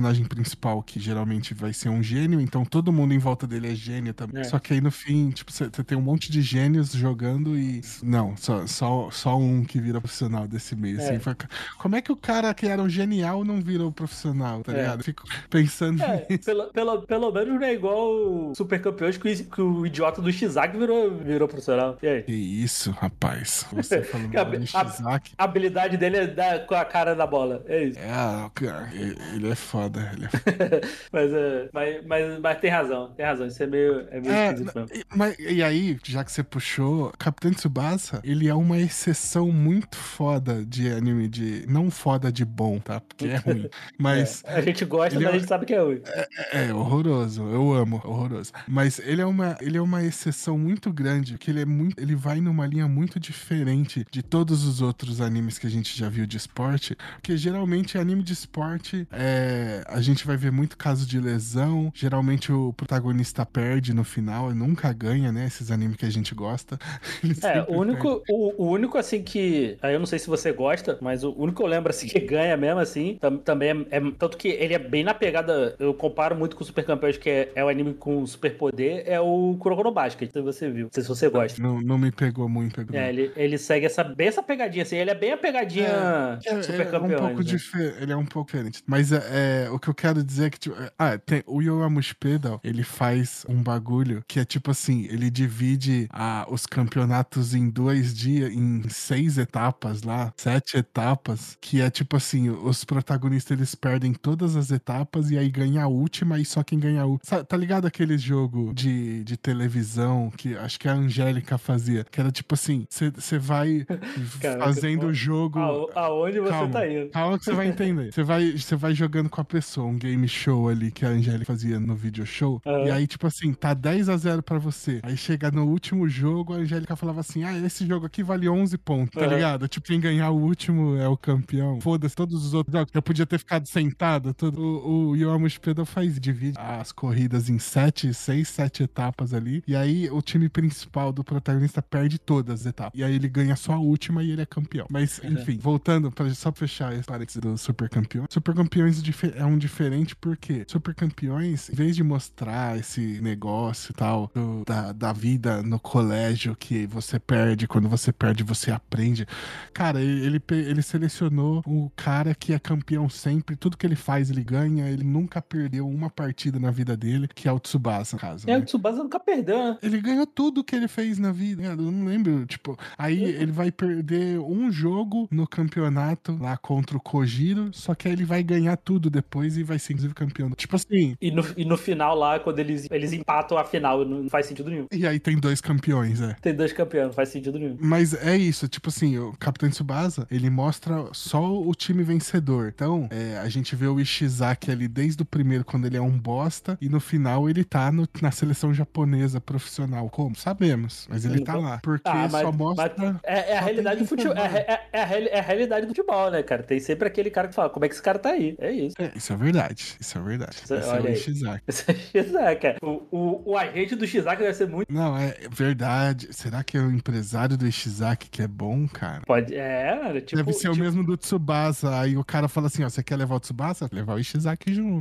personagem principal, que geralmente vai ser um gênio, então todo mundo em volta dele é gênio também. É. Só que aí no fim, tipo, você tem um monte de gênios jogando e... Não, só, só, só um que vira profissional desse meio, é. assim. Como é que o cara que era um genial não virou profissional, tá é. ligado? Fico pensando é, nisso. Pelo, pelo, pelo menos não é igual o Super Campeões que o, que o idiota do Shizak virou, virou profissional. E aí? Que isso, rapaz. Você falando do Shizak. A habilidade dele é dar com a cara na bola. É isso. É, cara, ele é foda. Ele é foda. mas, é, mas, mas, mas tem razão, tem razão. Isso é meio, é meio é, esquisito mesmo. E, mas, e aí, já que você puxou, Capitão Tsubasa, ele é uma exceção muito foda de anime de... Não foda de bom, tá? Porque é ruim. Mas... É, a gente gosta, mas é, a gente sabe que é ruim. É, é, horroroso. Eu amo, horroroso. Mas ele é uma, ele é uma exceção muito grande, que ele é muito... Ele vai numa linha muito diferente de todos os outros animes que a gente já viu de esporte, porque geralmente anime de esporte, é, a gente vai ver muito caso de lesão, geralmente o protagonista perde no final, nunca ganha, né? Esses animes que a gente gosta. É, o único, o, o único, assim, que... Aí eu não sei se você gosta, mas o único que eu lembro, assim, que ganha mesmo, assim, tam, também é, é... Tanto que ele é bem na pegada... Eu comparo muito com o Super Campeões, que é, é o anime com superpoder, é o Kuroko no Basket, se você viu. Não sei se você gosta. Não, não me pegou muito. Pegou. É, ele, ele segue essa, bem essa pegadinha, assim. Ele é bem a pegadinha é, Super é, Campeões. É um pouco né? difer- ele é um pouco diferente. Mas é, é, o que eu quero dizer é que, tipo, é, ah, tem, o Yoramushi Pedal, ele faz um bagulho que é tipo assim, ele divide ah, os campeonatos em dois dias, em seis etapas lá, sete etapas, que é tipo assim, os protagonistas eles perdem todas as etapas e aí ganha a última e só quem ganha a última. Tá ligado aquele jogo de, de televisão que acho que a Angélica fazia? Que era tipo assim, você vai Caraca, fazendo o jogo... A, aonde você calma, tá indo? Calma que você vai entender. Você vai, você vai jogando com a pessoa, um game show ali que a Angélica fazia no video show. Uhum. E aí, tipo assim, tá dez a zero pra você. Aí chega no último jogo, a Angélica falava assim, ah, esse jogo aqui vale onze pontos, tá uhum. ligado? Tipo, quem ganhar o último é o campeão. Foda-se, todos os outros jogos. Eu podia ter ficado sentado. Tudo. O, o Yoramushi Pedal faz, divide as corridas em sete, seis, sete etapas ali. E aí, o time principal do protagonista perde todas as etapas. E aí, ele ganha só a última e ele é campeão. Mas, enfim, uhum. voltando, pra só fechar esse parênteses do Super Campeões. Super Campeões é um diferente porque Super Campeões, em vez de mostrar esse negócio e tal, do, da, da vida no colégio que você perde, quando você perde você aprende. Cara, ele, ele, ele selecionou o cara que é campeão sempre, tudo que ele faz ele ganha, ele nunca perdeu uma partida na vida dele, que é o Tsubasa, no caso. É, né? o Tsubasa nunca perdeu, né? Ele ganhou tudo que ele fez na vida, eu não lembro, tipo, aí eu... ele vai perder um jogo no campeonato lá contra o Kojiro, só que aí ele vai ganhar tudo depois e vai ser inclusive campeão. Tipo assim... E no, e no final lá, quando eles, eles empatam a final, não faz sentido nenhum. E aí tem dois campeões, é. Tem dois campeões, não faz sentido nenhum. Mas é isso, tipo assim, o Capitão Tsubasa, ele mostra só o time vencedor. Então, é, a gente vê o Ishizaki ali desde o primeiro, quando ele é um bosta, e no final ele tá no, na seleção japonesa profissional. Como? Sabemos, mas ele tá lá. Porque ah, mas, só mostra... Mas é, é a realidade do futebol. É, é, é, a, é a realidade do futebol, né, cara? Tem sempre aquele cara que fala, como é que esse cara tá aí? É isso. É, isso é verdade. Isso é verdade. Isso, Esse olha é o Ishizaki. Esse é o Ishizaki, cara. O, o, o agente do Ishizaki deve ser muito... Não, é verdade. Será que é o empresário do Ishizaki que é bom, cara? Pode, é, tipo... Deve ser tipo... o mesmo do Tsubasa. Aí o cara fala assim, ó, você quer levar o Tsubasa? Levar o Ishizaki junto.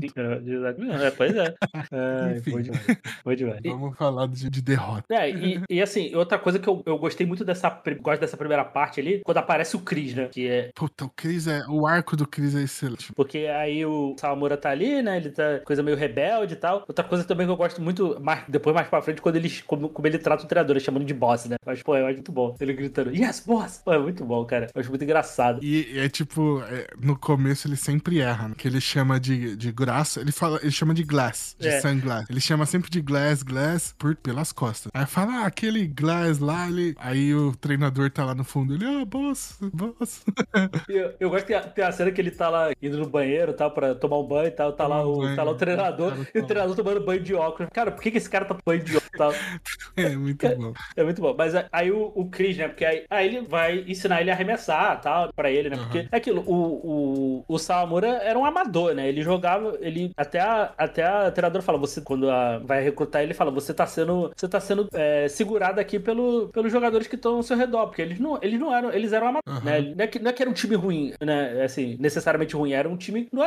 É, pois é. é Enfim. Foi demais. Foi demais. Vamos e... falar de, de derrota. É, e, e assim, outra coisa que eu, eu gostei muito dessa... Gosto dessa primeira parte ali, quando aparece o Chris, né? Que é... Puta, o Chris é... O arco do Chris é excelente. Porque aí o Sawamura tá ali, né? Ele tá coisa meio rebelde e tal. Outra coisa também que eu gosto muito, mais, depois mais pra frente, quando ele, como, como ele trata o treinador, chamando de boss, né? Mas, pô, eu acho muito bom. Ele gritando, yes, boss! Pô, é muito bom, cara. Eu acho muito engraçado. E é tipo, é, no começo ele sempre erra, né? Que ele chama de, de graça, ele fala, ele chama de glass, de é. sunglass. Ele chama sempre de glass, glass, por, pelas costas. Aí fala, ah, aquele glass lá, ele... Aí o treinador tá lá no fundo, ele, ah, boss, boss. Eu, eu gosto que tem a, tem a cena que ele tá lá indo no banheiro e tal, pra tomar um banho e tal, tá, lá o, banho, tá lá o treinador, cara, e o treinador tomando banho de óculos. Cara, por que que esse cara tá tomando banho de óculos e tal? É muito bom. É, é muito bom. Mas aí o, o Chris, né, porque aí, aí ele vai ensinar ele a arremessar, tal, pra ele, né, porque uhum. é aquilo, o, o, o Sawamura era um amador, né, ele jogava, ele, até a, até a treinadora fala, você, quando a, vai recrutar ele, fala, você tá sendo, você tá sendo é, segurado aqui pelo, pelos jogadores que estão ao seu redor, porque eles não, eles não eram, eles eram amadores, uhum. né, não é, que, não é que era um time ruim, né, assim, necessariamente ruim, era um time, não era um time,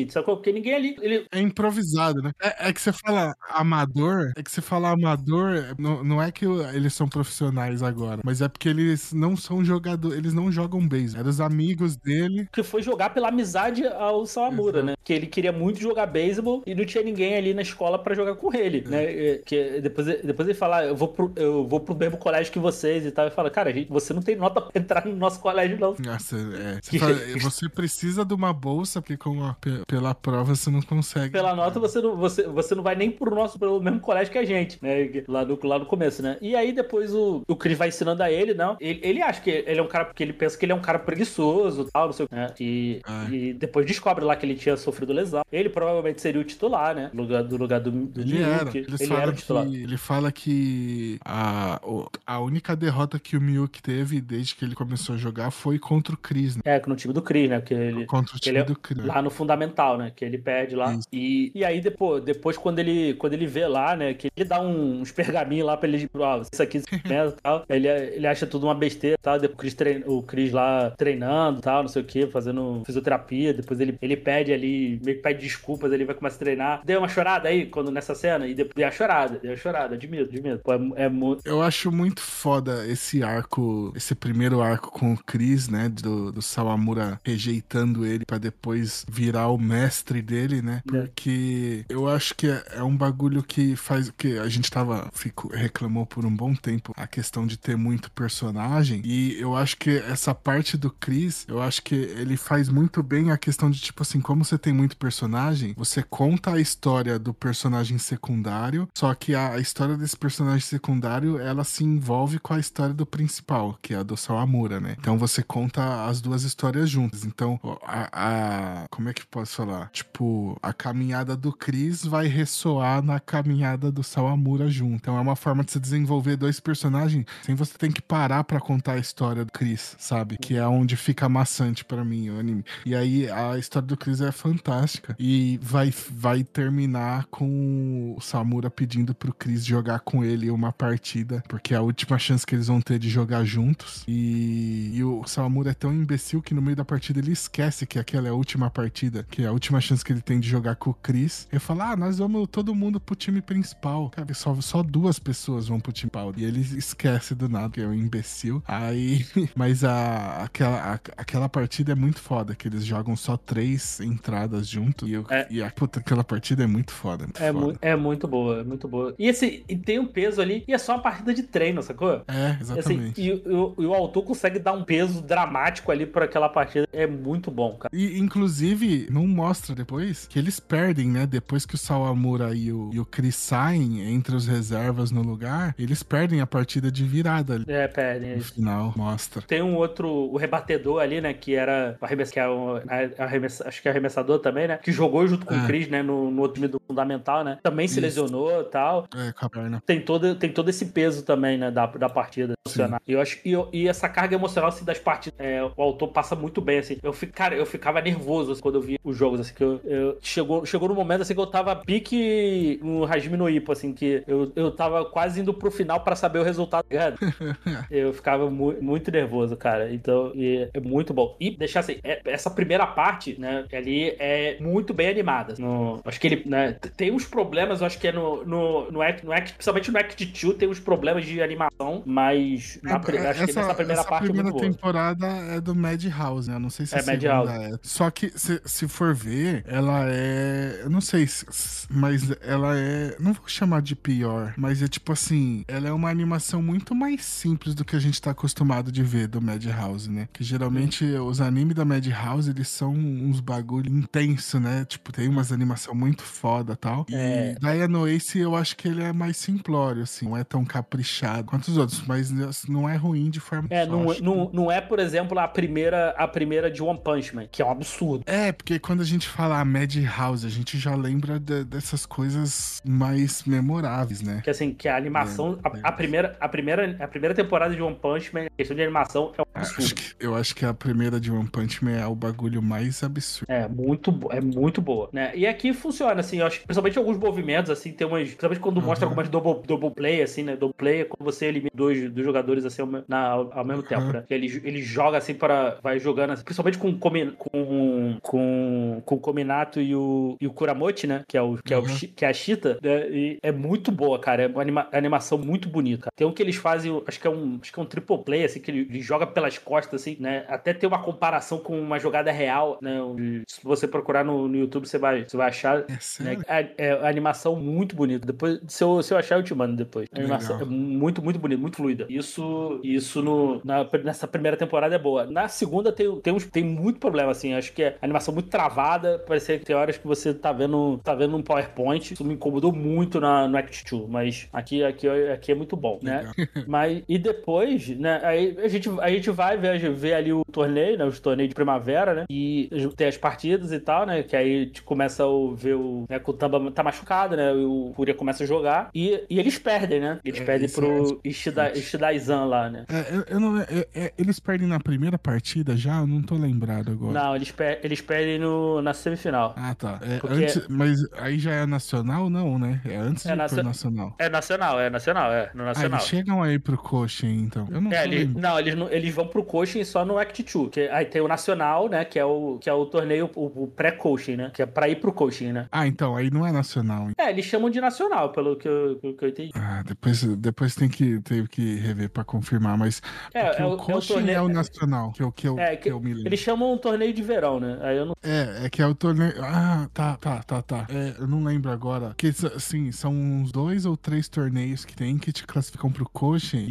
sacou? Porque ninguém ali... Ele... É improvisado, né? É, é que você fala amador, é que você fala amador, não, não é que eles são profissionais agora, mas é porque eles não são jogadores, eles não jogam beisebol. Eram os amigos dele. Que foi jogar pela amizade ao Sawamura, Exato. né? Que ele queria muito jogar beisebol e não tinha ninguém ali na escola pra jogar com ele, é. né? Que depois, depois ele fala, eu vou, pro, eu vou pro mesmo colégio que vocês e tal. E fala, cara, gente, você não tem nota pra entrar no nosso colégio, não. Nossa, é. Você, que... fala, você precisa de uma bolsa, porque com a, pela prova você não consegue. Pela nota, você não, você, você não vai nem pro nosso, pelo mesmo colégio que a gente, né? Lá no, lá no começo, né? E aí depois o, o Chris vai ensinando a ele, não. Ele, ele acha que ele é um cara, porque ele pensa que ele é um cara preguiçoso e tal, não sei o que, né? E, é. e depois descobre lá que ele tinha sofrido lesão. Ele provavelmente seria o titular, né? No lugar, do lugar do, do ele Miyuki. Era. Eles ele era o titular. Que, ele fala que a, a única derrota que o Miyuki teve desde que ele começou a jogar foi contra o Chris, né? É, no time do Chris, né? Que ele, contra o time ele é, do Chris. Lá no Fundamental, né? Que ele perde lá. E, e aí depois, depois quando, ele, quando ele vê lá, né? Que ele dá uns pergaminhos lá pra ele, ó, isso aqui e tal. Ele, ele acha tudo uma besteira e tal. Depois o Chris, treina, o Chris lá treinando e tal, não sei o que, fazendo fisioterapia. Depois ele, ele pede ali, meio que pede desculpas, ele vai começar a treinar. Deu uma chorada aí, quando nessa cena, e depois deu a chorada, deu a chorada, admito, admito. Pô, é, é muito... Eu acho muito foda esse arco, esse primeiro arco com o Chris, né, do, do Sawamura rejeitando ele pra depois virar o mestre dele, né, porque é. eu acho que é, é um bagulho que faz, que a gente tava, fico, reclamou por um bom tempo a questão de ter muito personagem, e eu acho que essa parte do Chris, eu acho que ele faz muito bem a questão de, tipo assim, como você tem muito personagem, você conta a história do personagem secundário, só que a, a história desse personagem secundário, ela se envolve com a história do principal, que é a do Sawamura, né? Então você conta as duas histórias juntas. Então, a, a como é que posso falar? Tipo, a caminhada do Chris vai ressoar na caminhada do Sawamura junto. Então é uma forma de se desenvolver dois personagens sem você ter que parar pra contar a história do Chris, sabe? Que é onde fica maçante pra mim o anime. E aí a história do Chris é fantástica. E vai, vai terminar com o Sawamura pedindo pro Chris jogar com ele uma partida, porque é a última chance que eles vão ter de jogar juntos. E, e o Sawamura é tão imbecil que no meio da partida ele esquece que aquela é a última partida, que é a última chance que ele tem de jogar com o Chris. Ele fala, ah, nós vamos todo mundo pro time principal. Cara, só, só duas pessoas vão pro time principal. E ele esquece do nada, que é um imbecil. Aí, mas a, aquela, a, aquela partida é muito foda, que eles jogam só três entradas junto. E, eu, é. e a, puta, aquela partida é muito foda. Muito é, foda. Mu é muito boa, é muito boa. E, esse, e tem um peso ali, e é só uma partida de treino, sacou? É, exatamente. E, assim, e, e, o, e o autor consegue dar um peso dramático ali por aquela partida. É muito bom, cara. E, inclusive, não mostra depois que eles perdem, né? Depois que o Sawamura e o, e o Chris saem entre os reservas no lugar, eles perdem a partida de virada ali. É, perdem. No final, mostra. Tem um outro, o rebatedor ali, né? Que era arremess, que é um, arremess, acho que é arremessador também, né? Que jogou junto com é. o Chris, né? No, no outro time do Fundamental, né? Também se Isso. lesionou e tal. É, com a perna. Tem todo, tem todo esse peso também, né? Da, da partida. E eu acho e, eu, e essa carga emocional assim, das partidas, é, o autor passa muito bem, assim. Eu, cara, eu ficava nervoso assim, quando eu via os jogos, assim, que eu, eu chegou, chegou num momento assim que eu tava pique no Hajime no Ippo, assim, que eu, eu tava quase indo pro final pra saber o resultado, ligado? Eu ficava mu muito nervoso, cara. Então, e, é muito bom. E deixar assim, é, essa primeira parte, né, ali é muito bem animada. No, acho que ele, né, tem uns problemas, eu acho que é no, no, no, act, no act, principalmente no Act dois, tem uns problemas de animação, mas na, é, acho essa, que nessa primeira essa parte primeira é muito boa. temporada é do Madhouse, né? Eu não sei se é a segunda Madhouse. é. Só que, se, se for ver, ela é... Eu não sei, se, mas ela é... Não vou chamar de pior, mas é tipo assim, ela é uma animação muito mais simples do que a gente tá acostumado de ver do Madhouse, né? Que geralmente hum. os animes da Madhouse, eles são uns bagulho intenso, né? Tipo, tem umas animação muito foda e tal. É. E Gaia no Ace, eu acho que ele é mais simplório, assim. Não é tão caprichado quanto os outros, mas não é ruim de forma... É, não, não, que... não é, por exemplo, a primeira, a primeira de One Punch Man, que é um absurdo. É, porque quando a gente fala Madhouse, a gente já lembra de, dessas coisas mais memoráveis, né? Que assim, que a animação, é, a, a, primeira, a, primeira, a primeira temporada de One Punch Man, a questão de animação é um absurdo. Acho que, eu acho que a primeira de One Punch Man é o bagulho mais absurdo. É, muito, é muito boa, né? E aqui funciona, assim, eu acho que principalmente alguns movimentos, assim, tem umas, principalmente quando uhum. mostra algumas double, double play, assim, né? Double play é quando você elimina dois, dois jogadores jogadores assim ao, na, ao mesmo tempo, Uhum. né? Ele, ele joga assim para... Vai jogando assim, principalmente com, com, com, com, com o Kominato e o, e o Kuramochi, né? Que é, o, que, é o, Uhum. que é a Cheetah, né? E é muito boa, cara. É uma anima, animação muito bonita, cara. Tem um que eles fazem, acho que é um, acho que é um triple play, assim, que ele, ele joga pelas costas, assim, né? Até tem uma comparação com uma jogada real, né? Se você procurar no, no YouTube, você vai, você vai achar, É né? sério? É, é a animação muito bonita. Depois, se eu, se eu achar, eu te mando depois. A animação Legal. é muito, muito bonita, muito fluida. Isso, isso no, na, nessa primeira temporada é boa. Na segunda tem, tem, uns, tem muito problema, assim. Acho que é animação muito travada. Parece que tem horas que você tá vendo, tá vendo um PowerPoint. Isso me incomodou muito na, no Act dois, mas aqui, aqui, aqui é muito bom, né? Mas, e depois, né? Aí a gente, a gente vai ver, ver ali o torneio, né? Os torneios de primavera, né? E tem as partidas e tal, né? Que aí a gente começa a ver o... Né, que o Tamba tá machucado, né? E o Fúria começa a jogar. E, e eles perdem, né? Eles É, perdem isso pro é Ishida, Ishidaizan lá, né? É, eu, eu não, é- é- eles perdem na primeira partida já? Eu não tô lembrado agora. Não, eles, per eles perdem no, na semifinal. Ah, tá. É, Porque antes, mas aí já é nacional, não, né? É antes é, de ir pro nacio nacional. é nacional, é nacional, é. No Ah, eles nacional. chegam aí pro Coaching, então. Eu não É, tô ele, lembrando. não, eles, não- eles vão pro coaching só no Act dois. Que, aí tem o nacional, né? Que é o, que é o torneio, o, o pré-coaching, né? Que é pra ir pro coaching, né? Ah, então, aí não é nacional. Hein? É, eles chamam de nacional, pelo que eu, pelo que eu entendi. Ah, depois, depois tem que, tem que rever pra confirmar, mas É, porque é, o o, é o Coaching torneio. é o nacional, que eu, que eu, É, que que, eu me lembro. eles chamam um torneio de verão, né? Aí eu não. É, é que é o torneio. Ah, tá, tá, tá, tá. É, eu não lembro agora. Que, assim, são uns dois ou três torneios que tem que te classificam pro coaching.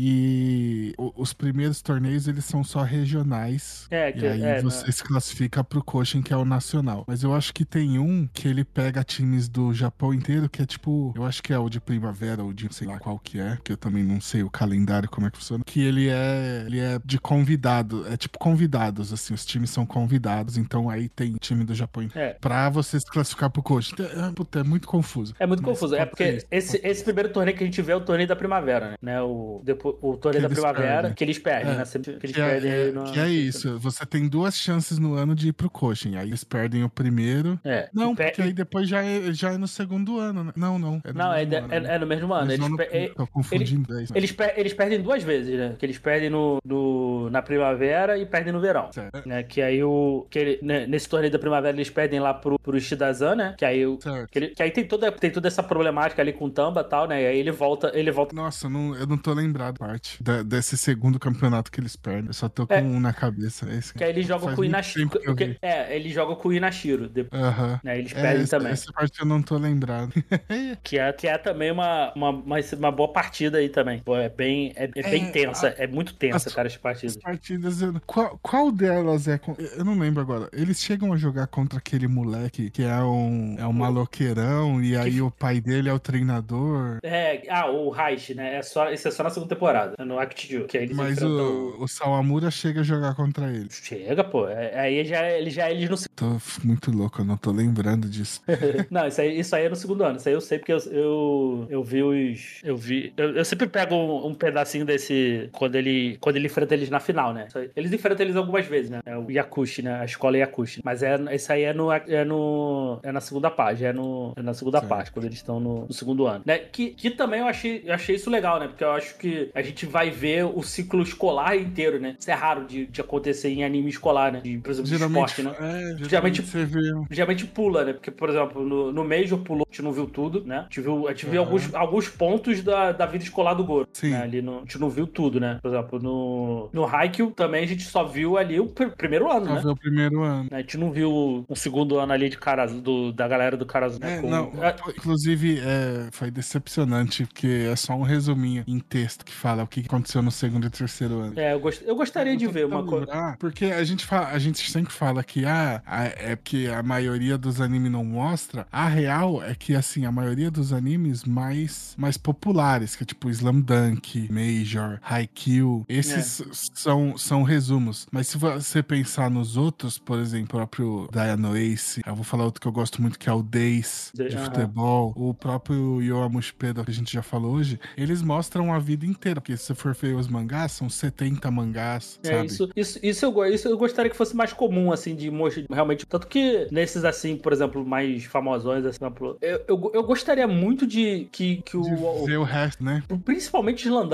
E o- os primeiros torneios, eles são só regionais. É, E que, aí é, você né? se classifica pro coaching, que é o nacional. Mas eu acho que tem um que ele pega times do Japão inteiro, que é tipo. Eu acho que é o de primavera ou de sei lá qual que é, que eu também não sei o calendário como é que funciona. Que ele é. Ele é de convidado. É tipo convidados, assim. Os times são convidados. Então aí tem time do Japão inteiro. É. Pra você se classificar pro coaching. É, puta, é muito confuso. É muito Mas confuso. É pode porque ser isso, esse, pode ser esse primeiro torneio que a gente vê é o torneio da primavera, né? né? O, depois, o torneio Que da eles primavera, perdem. que eles perdem, É, né? Sempre que eles Que perdem é, aí é- no. que é isso, você tem duas chances no ano de ir pro coaching. Aí eles perdem o primeiro. É. Não, E pe- porque aí depois já é, já é no segundo ano, né? Não, não. É no Não, é, mesmo de- ano. é, né? é no mesmo ano. Mas Eles, não no, pe- é- tô ele- confundindo dez, né? eles, per- eles perdem duas vezes, né? Que eles perdem no, no- na primavera e perdem no verão. Certo. Né? Que aí o. Que ele- né, nesse torneio da primavera eles perdem lá pro, pro Ishidazan, né? Que aí, o, Certo. que, ele- que aí tem, toda, tem toda essa problemática ali com o Tamba e tal, né? E aí ele volta. Ele volta. Nossa, não, eu não tô lembrado parte da- desse segundo campeonato que eles perdem. Eu só tô com É. um na cabeça. Esse, Que aí eles jogam faz com o muito Inashiro. tempo que eu vi. É, eles jogam com o Inashiro. Depois, Aham. né? Eles É, perdem essa, também. essa parte eu não tô lembrado. Que é, que é também uma, uma, uma, uma boa partida aí também. Pô, é bem, é, é bem É, tensa. a- é muito tensa, as- cara, essa As partida. partidas, eu- qual, qual delas é? com- Eu não lembro agora. Eles chegam a jogar contra aquele moleque que é um, é um maloqueirão e aí o pai dele é o treinador. É, ah, o Reich, né? É só, esse é só na segunda temporada, é no Act dois, que aí eles Mas enfrentam o, o Sawamura chega a jogar contra ele. Chega, pô. É- Aí já, ele já eles no Tô f- muito louco, eu não tô lembrando disso. Não, isso aí, isso aí é no segundo ano. Isso aí eu sei porque eu, eu, eu vi os. Eu vi. Eu, eu sempre pego um, um pedacinho desse. Quando ele, quando ele enfrenta eles na final, né? Isso aí- Eles enfrentam eles algumas vezes, né? É o Yakushi, né? A escola Yakushi. Mas é, isso aí é no. É, no, é na segunda página. É, no, é na segunda Certo. parte, quando eles estão no, no segundo ano. Né? Que, que também eu achei, eu achei isso legal, né? Porque eu acho que a gente vai ver o ciclo escolar inteiro, né? Isso é raro de, de acontecer em anime escolar, né? De, por exemplo, de Geralmente, esporte, né? é, geralmente, Geralmente- você vê. Geralmente pula, né? Porque, por exemplo, no, no Major pulou, a gente não viu tudo, né? A gente viu, a gente viu Uhum. alguns, alguns pontos da, da vida escolar do Goro. Sim. Né? Ali no, a gente não viu tudo, né? Por exemplo, no, no Haikyuu também a gente só viu ali o pr- primeiro ano, Só né? vê o primeiro ano. A gente não viu um segundo ano ali de Karazu, do, da galera do Karazu, né? É, Com- não, é, inclusive é, foi decepcionante, porque é só um resuminho em texto que fala o que aconteceu no segundo e terceiro ano. é, eu, gost, eu gostaria de Eu tô ver uma tentando coisa. lembrar, porque a gente, fala, a gente sempre fala que ah, a- é porque a maioria dos animes não mostra. A real é que, assim, a maioria dos animes mais, mais populares, que é tipo Slam Dunk, Major, Haikyuu, esses são, são resumos. Mas se você pensar nos outros, por exemplo, o próprio Diano Ace, eu vou falar outro que eu gosto muito, que é o Days, De- de aham. futebol, o próprio Yoamushipeda, que a gente já falou hoje, eles mostram a vida inteira, porque se você for ver os mangás, são setenta mangás, É, sabe? isso, isso, isso, eu, go- isso eu gostaria que fosse mais comum, assim, de mostrar realmente. Tanto que nesses, assim, por exemplo, mais famosões, assim, por exemplo, eu, eu, eu gostaria muito de que, que De o. ver o resto, né? o principalmente Slam Dunk, eu queria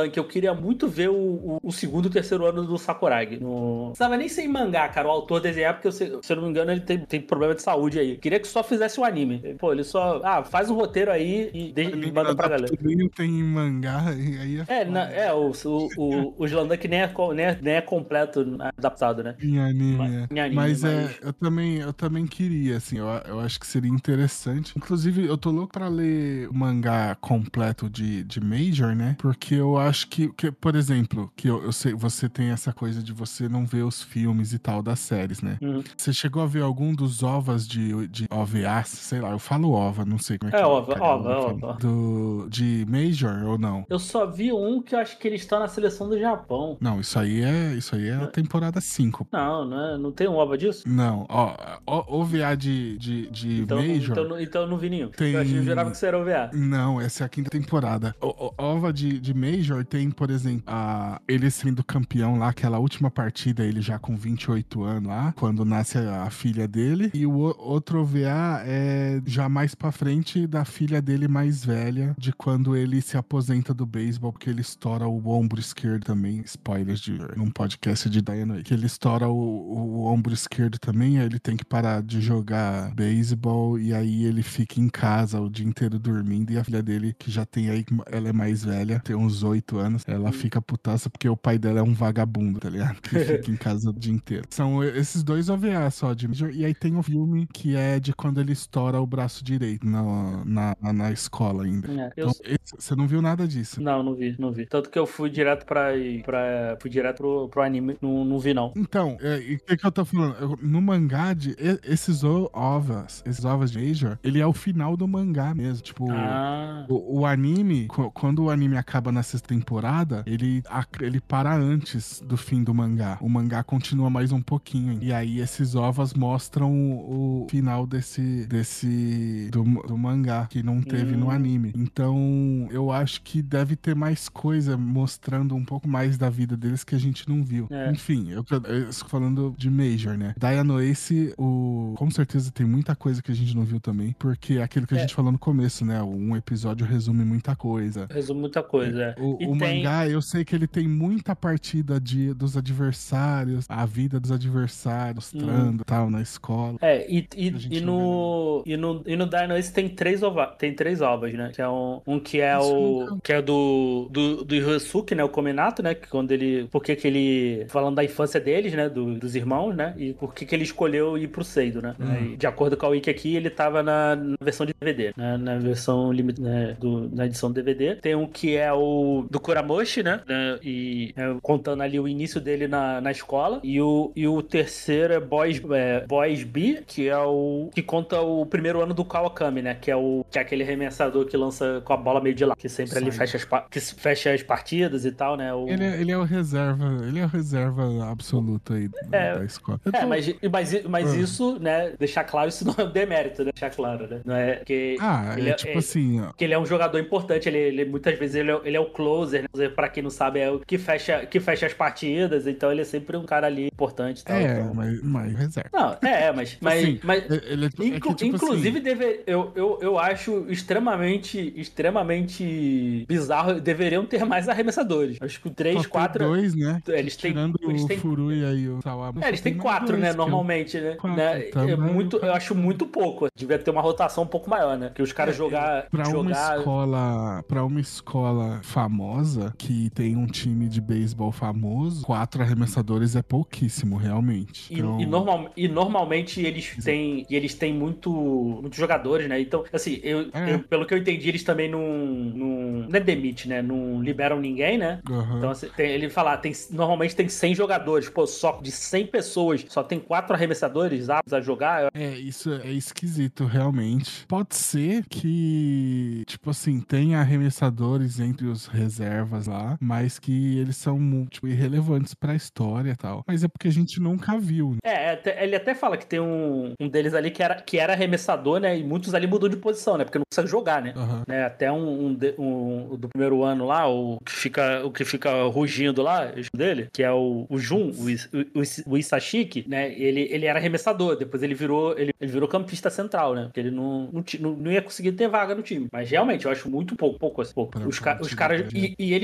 queria muito ver o, o, o segundo e o terceiro ano do Sakuragi. No... Não precisava nem ser em mangá, cara. O autor desenhar, porque, se, se eu não me engano, ele tem, tem problema de saúde aí. Queria que só fizesse o anime. Pô, ele só... Ah, faz um roteiro aí e, de, e manda pra galera. Nem tem mangá, aí é... É, na, é o, o, o, o Slamdunk nem é, nem, é, nem é completo adaptado, né? Em anime, mas, é. Em anime, mas, mas é, eu também, eu também queria, assim, eu, eu acho que seria interessante. Inclusive, eu tô louco pra ler o mangá completo de, de Major, né? Porque eu acho que, que por exemplo, que eu, eu sei, você tem essa coisa de você não ver os filmes e tal das séries, né? Uhum. Você chegou a ver algum dos ovas de, de O V A, sei lá, eu falo ova, não sei como é, é que é. Ova, ova, ova. Do, de Major ou não? Eu só vi um que eu acho que eles estão na seleção do Japão. Não, isso aí é, isso aí é a temporada cinco. Não, não, é, não tem um ova disso? Não, ó, O V A de, de, de então, Major... Então, então eu não vi nenhum. Tem... Eu achei que jurava que isso era O V A. Não, essa é a quinta temporada. O, o ova de, de Major tem, por exemplo, a, ele sendo campeão lá, aquela última partida, ele já com vinte e oito anos lá, quando nasce a, a filha dele. E o outro O V A é já mais pra frente da filha dele mais velha, de quando ele se aposenta do beisebol, porque ele estoura o ombro esquerdo também. Spoilers de um podcast de Diana, que ele estoura o, o ombro esquerdo também, aí ele tem que parar de jogar beisebol e aí ele fica em casa o dia inteiro dormindo e a filha dele, que já tem aí, ela é mais velha, tem uns oito anos, ela hum. fica putaça porque o pai dela é um vagabundo, tá ligado? Que fica em casa o dia inteiro. São esses dois O V A só de Major, e aí tem um filme que é de quando ele estoura o braço direito na, na, na escola ainda. É, então, eu... esse, você não viu nada disso? Não, não vi, não vi. Tanto que eu fui direto pra, pra fui direto pro, pro anime, não, não vi não. Então, é, e o que, que eu tô falando? Eu, no mangá, de, esses ovas, esses ovas de Major, ele é o final do mangá mesmo. Tipo, ah. o, o anime, quando o anime acaba na sexta temporada, ele, ele para antes do fim do mangá. O mangá continua mais um pouquinho. E aí esses ovas mostram o, o final desse, desse do, do mangá, que não teve hum. no anime. Então, eu acho que deve ter mais coisa mostrando um pouco mais da vida deles que a gente não viu. É. Enfim, eu, eu estou falando de Major, né? Diano Ace, o, com certeza tem muita coisa que a gente não viu também, porque é aquilo que a é. gente falou no começo, né? Um episódio resume muita coisa. Resume muita coisa, é. O, o tem... mangá, eu sei que ele tem muita partida de, dos adversários, a vida dos adversários, mostrando hum. tal, na escola. É, e, e, e, no, e, no, e no Diano Ace tem três, ova, tem três ovas, né? Que é um, um que é Isso o nunca... que é do, do, do Ryosuke, né? O Kominato, né? Que quando ele... Por que que ele... Falando da infância deles, né? Do, dos irmãos, né? E por que que ele escolheu ir pro Seido, né? Hum. E, de acordo com a wiki aqui, ele tava na, na versão de D V D, né? Na versão limit, né? Do, na edição D V D. Tem um que é o do Kuramoshi, né? né? E é, contando ali o início dele na, na escola. E o, e o terceiro é Boys, é Boys B, que é o... Que conta o primeiro ano do Kawakami, né? Que é o... Que é aquele arremessador que lança com a bola meio de lá. Que sempre Sai. ali fecha as, que fecha as partidas e tal, né? O... Ele, é, ele é o reserva... Ele é o reserva absoluto aí é, da escola. É, tô... mas, mas, mas ah. isso, né? Deixar claro, isso não é um demérito, né? Deixar claro, né? Não é que... Ah, ele é, é tipo assim... Ó. Que ele é um jogador importante. Ele, ele muitas vezes ele é, ele é o closer, né? Pra quem não sabe, é o que fecha, que fecha as partidas. Então ele é sempre um cara ali importante. Tal, é, então. mas, mas reserva. Não, é, mas... mas, assim, mas ele é, inclu, é que, tipo inclusive, assim... deve, eu, eu, eu acho extremamente, extremamente bizarro. Deveriam ter mais arremessadores. Acho que três, quatro... dois, né? Eles têm... Tirando eles o têm... Furui aí, o Sawaba. É, eles têm quatro, dois, né? Normalmente, né? Quatro, né? É muito, eu acho muito pouco. Devia ter uma rotação um pouco maior, né? Que os caras é, jogar... Pra jogar... uma escola... Pra uma escola famosa, que tem um time de beisebol famoso, quatro arremessadores é pouquíssimo, realmente. E, então... e, normal, e normalmente eles têm... E eles têm muito, muitos jogadores, né? Então, assim, eu, é. eu, pelo que eu entendi, eles também não... Não, não é demite, né? Não liberam ninguém, né? Uhum. Então, assim, tem, ele fala, tem, normalmente tem cem jogadores. Pô, só de cem pessoas, só tem quatro arremessadores aptos a jogar. É, isso é esquisito, realmente. Pode ser que, tipo assim, tenha arremessadores entre os reservas lá, mas que eles são, tipo, irrelevantes pra história e tal. Mas é porque a gente nunca viu, né? É, até, ele até fala que tem um, um deles ali que era, que era arremessador, né? E muitos ali mudou de posição, né? Porque não consegue jogar, né? Uhum. né? Até um, um, um do primeiro ano lá, o que fica, o que fica rugindo lá, dele, que é o, o Jun, o, o, o Isashiki, né? Ele, ele era arremessador, depois ele virou, ele, ele virou campista central, né? Porque ele não, não, não, não ia conseguir ter vaga no time. Mas realmente, eu acho muito pouco, pouco assim. Pouco. Os, ca, os caras. E, e, eles,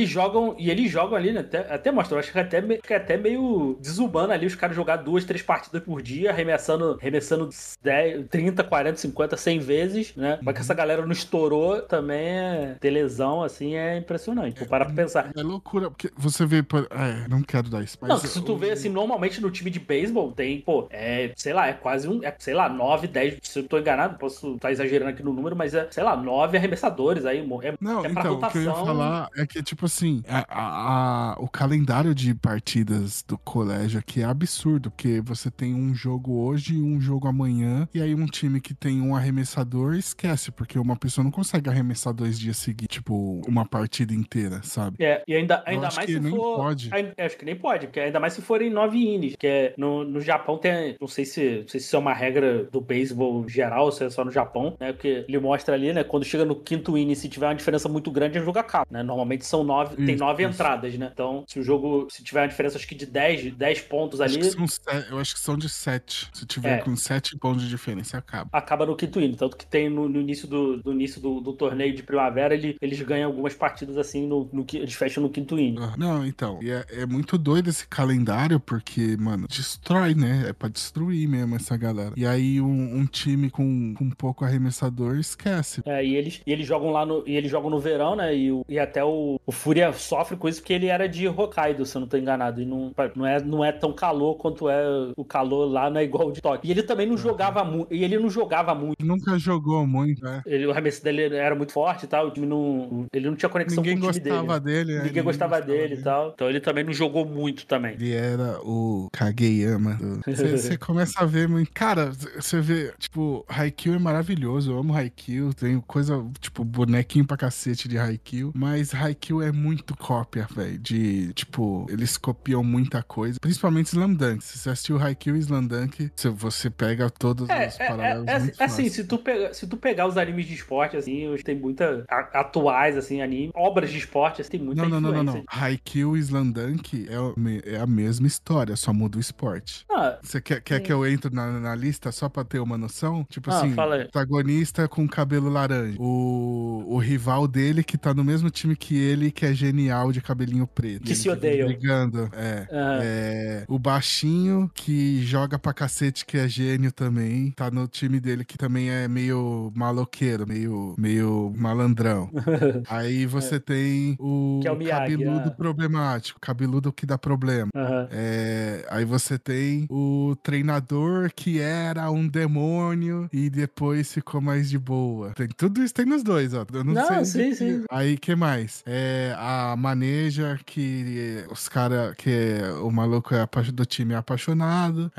jogam, e eles jogam ali, né? Até, até mostra, eu acho que é até, que é até meio desumano ali os caras jogar duas, três partidas por dia, arremessando, arremessando dez, trinta, quarenta, cinquenta, cem vezes, né? Mas que essa galera não estourou também é ter lesão, assim, é impressionante. Vou parar pra pensar. É, é loucura, porque você vê. Por... É, não quero dar isso, mas. Não, que se tu o... vê assim, normalmente no time de beisebol tem, pô, é, sei lá, é quase um, é, sei lá, nove, dez, se eu tô enganado, posso estar exagerando aqui no número, mas é, sei lá, nove arremessadores aí, é, Não, é pra então, rotação. o que eu ia falar é que, tipo assim, a, a- a- o calendário de partidas do colégio aqui é absurdo, porque você tem um jogo hoje e um jogo amanhã, e aí um time que tem um arremessador esquece, porque uma pessoa não consegue arremessar dois dias seguidos, tipo, uma partida inteira, sabe? É, e ainda, Eu ainda acho mais que se nem for. pode. Ainda- acho que nem pode, porque ainda mais se forem nove innings, que é no, no Japão tem. Não sei se, não sei se isso é uma regra do beisebol geral, ou se é só no Japão, né? Porque ele mostra ali, né? Quando chega no quinto inning, se tiver uma diferença muito grande, o jogo acaba, né? Normalmente são nove, tem Isso, nove isso. entradas, né? Então, se o jogo, se tiver uma diferença, acho que de dez, dez pontos Acho ali. que são sete, eu acho que são de sete. Se tiver É, com sete pontos de diferença, acaba. acaba no quinto inning. Tanto que tem no, no início, do, do início do, do torneio de primavera, ele, eles ganham algumas partidas assim, no, no, qui- eles fecham no quinto inning. Ah, não, então, e é, é muito doido esse calendário, porque, mano, destrói, né? É pra destruir mesmo essa galera. E aí um, um time com, com pouco arremessador esquece. É, e eles, e eles jogam lá no. E eles jogam no verão, né? E, o- e até o, o Fúria sofre com isso porque ele era de Hokkaido, se eu não tô enganado. E não, não, é, não é tão calor quanto é o calor lá, não é igual o de Tóquio. E ele também não jogava muito. E ele não jogava muito. Nunca jogou muito, né? Ele, o arremesso dele era muito forte e tal. O time não. Ele não tinha conexão Ninguém com o time dele. gostava dele, né? Ninguém gostava dele e tal. Então ele também não jogou muito também. Ele era o Kageyama. Você começa a ver muito. Cara, você vê, tipo, Haikyuu é maravilhoso. Eu amo Haikyuu. Tenho coisa, tipo, bonequinho pra cacete de Haikyuu. Mas Haikyuu é muito cópia, velho. De, tipo, eles copiam muita coisa. Principalmente Slam Dunk. Se você assistiu Haikyuu e Slam Dunk, você- você pega todos É, os é, paralelos é, é, muito assim, fácil. se tu, pega, se tu pegar os animes de esporte, assim, hoje tem muita. a- atuais, assim, anime, obras de esporte, assim, tem muita Não, não, não, não, influência. não. Haikyuu e Slam Dunk é, o me- é a mesma história, só muda o esporte. Ah, Você quer, quer que eu entre na, na lista só pra ter uma noção? Tipo Ah, assim, fala aí. protagonista com cabelo laranja. O, o rival dele que tá no mesmo time que ele, que é genial de cabelinho preto. Que Ele se vive odeiam. Brigando. É, Aham. é. O baixinho que joga pra cacete, que é gênio também. Tá no time dele que também é meio maloqueiro, meio, meio malandrão. Aí você tem o Que é o Miyagi, cabeludo ah. problemático, cabeludo que dá problema. Aham. É, aí você tem o treinador que era um demônio e depois ficou mais de boa. Tem tudo isso tem nos dois, ó. Eu não, Não, sei. sim, de que- sim. Aí que mais? É a maneja que os caras que o maluco é apa- do time é apaixonado.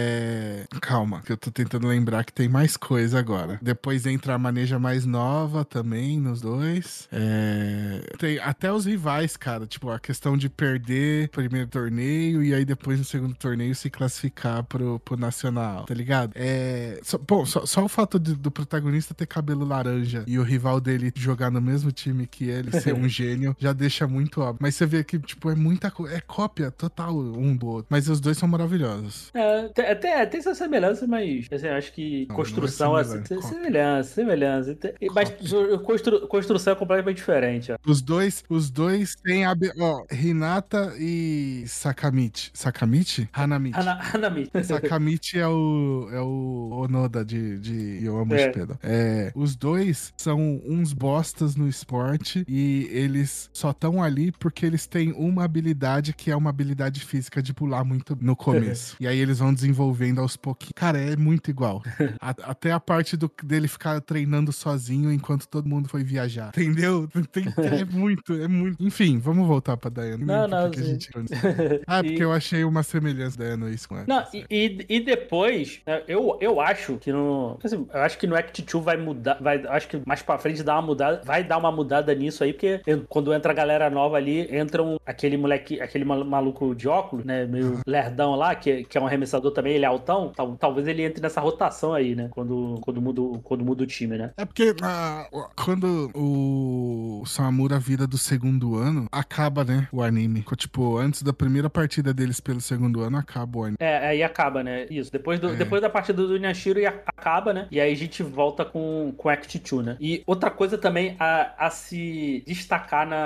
É, calma, que eu tô tentando lembrar que tem mais coisa agora. Depois entra a maneja mais nova também nos dois. É, tem até os rivais, cara. Tipo, a questão de perder o primeiro torneio e aí depois no segundo torneio se classificar pro, pro nacional, tá ligado? É, só, bom, só, só o fato de- do protagonista ter cabelo laranja e o rival dele jogar no mesmo time que ele, ser um gênio, já deixa muito óbvio. Mas você vê que, tipo, é muita coisa. É cópia total um do outro. Mas os dois são maravilhosos. É, tem, até, tem essa semelhança, mas assim, eu acho que Não, construção não é assim, semelhança, cópia. semelhança, semelhança. Tem- Mas constru- construção é completamente diferente, ó. Os dois, os dois têm a. be- Ó, Hinata e Sakamichi. Sakamichi? Hanamichi. Hana- Hanami. Sakamichi é o, é o Onoda de, de Eu Amo É. Shipeda. É, os dois são uns bostas no esporte e eles só estão ali porque eles têm uma habilidade que é uma habilidade física de pular muito no começo. E aí eles vão desenvolvendo aos pouquinhos. Cara, é muito igual. A- até a parte do, dele ficar treinando sozinho enquanto todo mundo foi viajar. Entendeu? Tem- é muito, é muito. Enfim, vamos voltar pra Diana. Não, não, Porque a sim. gente... Ah, porque E- eu achei uma semelhança da Diana isso com ela. Não, e, e, e depois, né, eu, eu acho que no. Assim, eu acho que no Act dois vai mudar. Vai, acho que mais pra frente dá uma mudada. Vai dar uma mudada nisso aí, porque quando entra a galera nova ali, entra um, aquele moleque, aquele mal- maluco de óculos, né? Meio lerdão lá, que, que é um arremessador também, ele é altão. Tal, talvez ele entre nessa rotação aí, né? Quando, quando, muda, o- quando muda o time, né? É porque ah, quando o Samura vira do segundo ano, acaba, né, o anime. Tipo, antes da primeira partida deles pelo segundo ano, acaba o anime. É, aí acaba, né? Isso. Depois, do, É. depois da partida do Inashiro e a- acaba, né? E aí a gente volta com, com Act dois, né? E outra coisa também a, a se destacar na,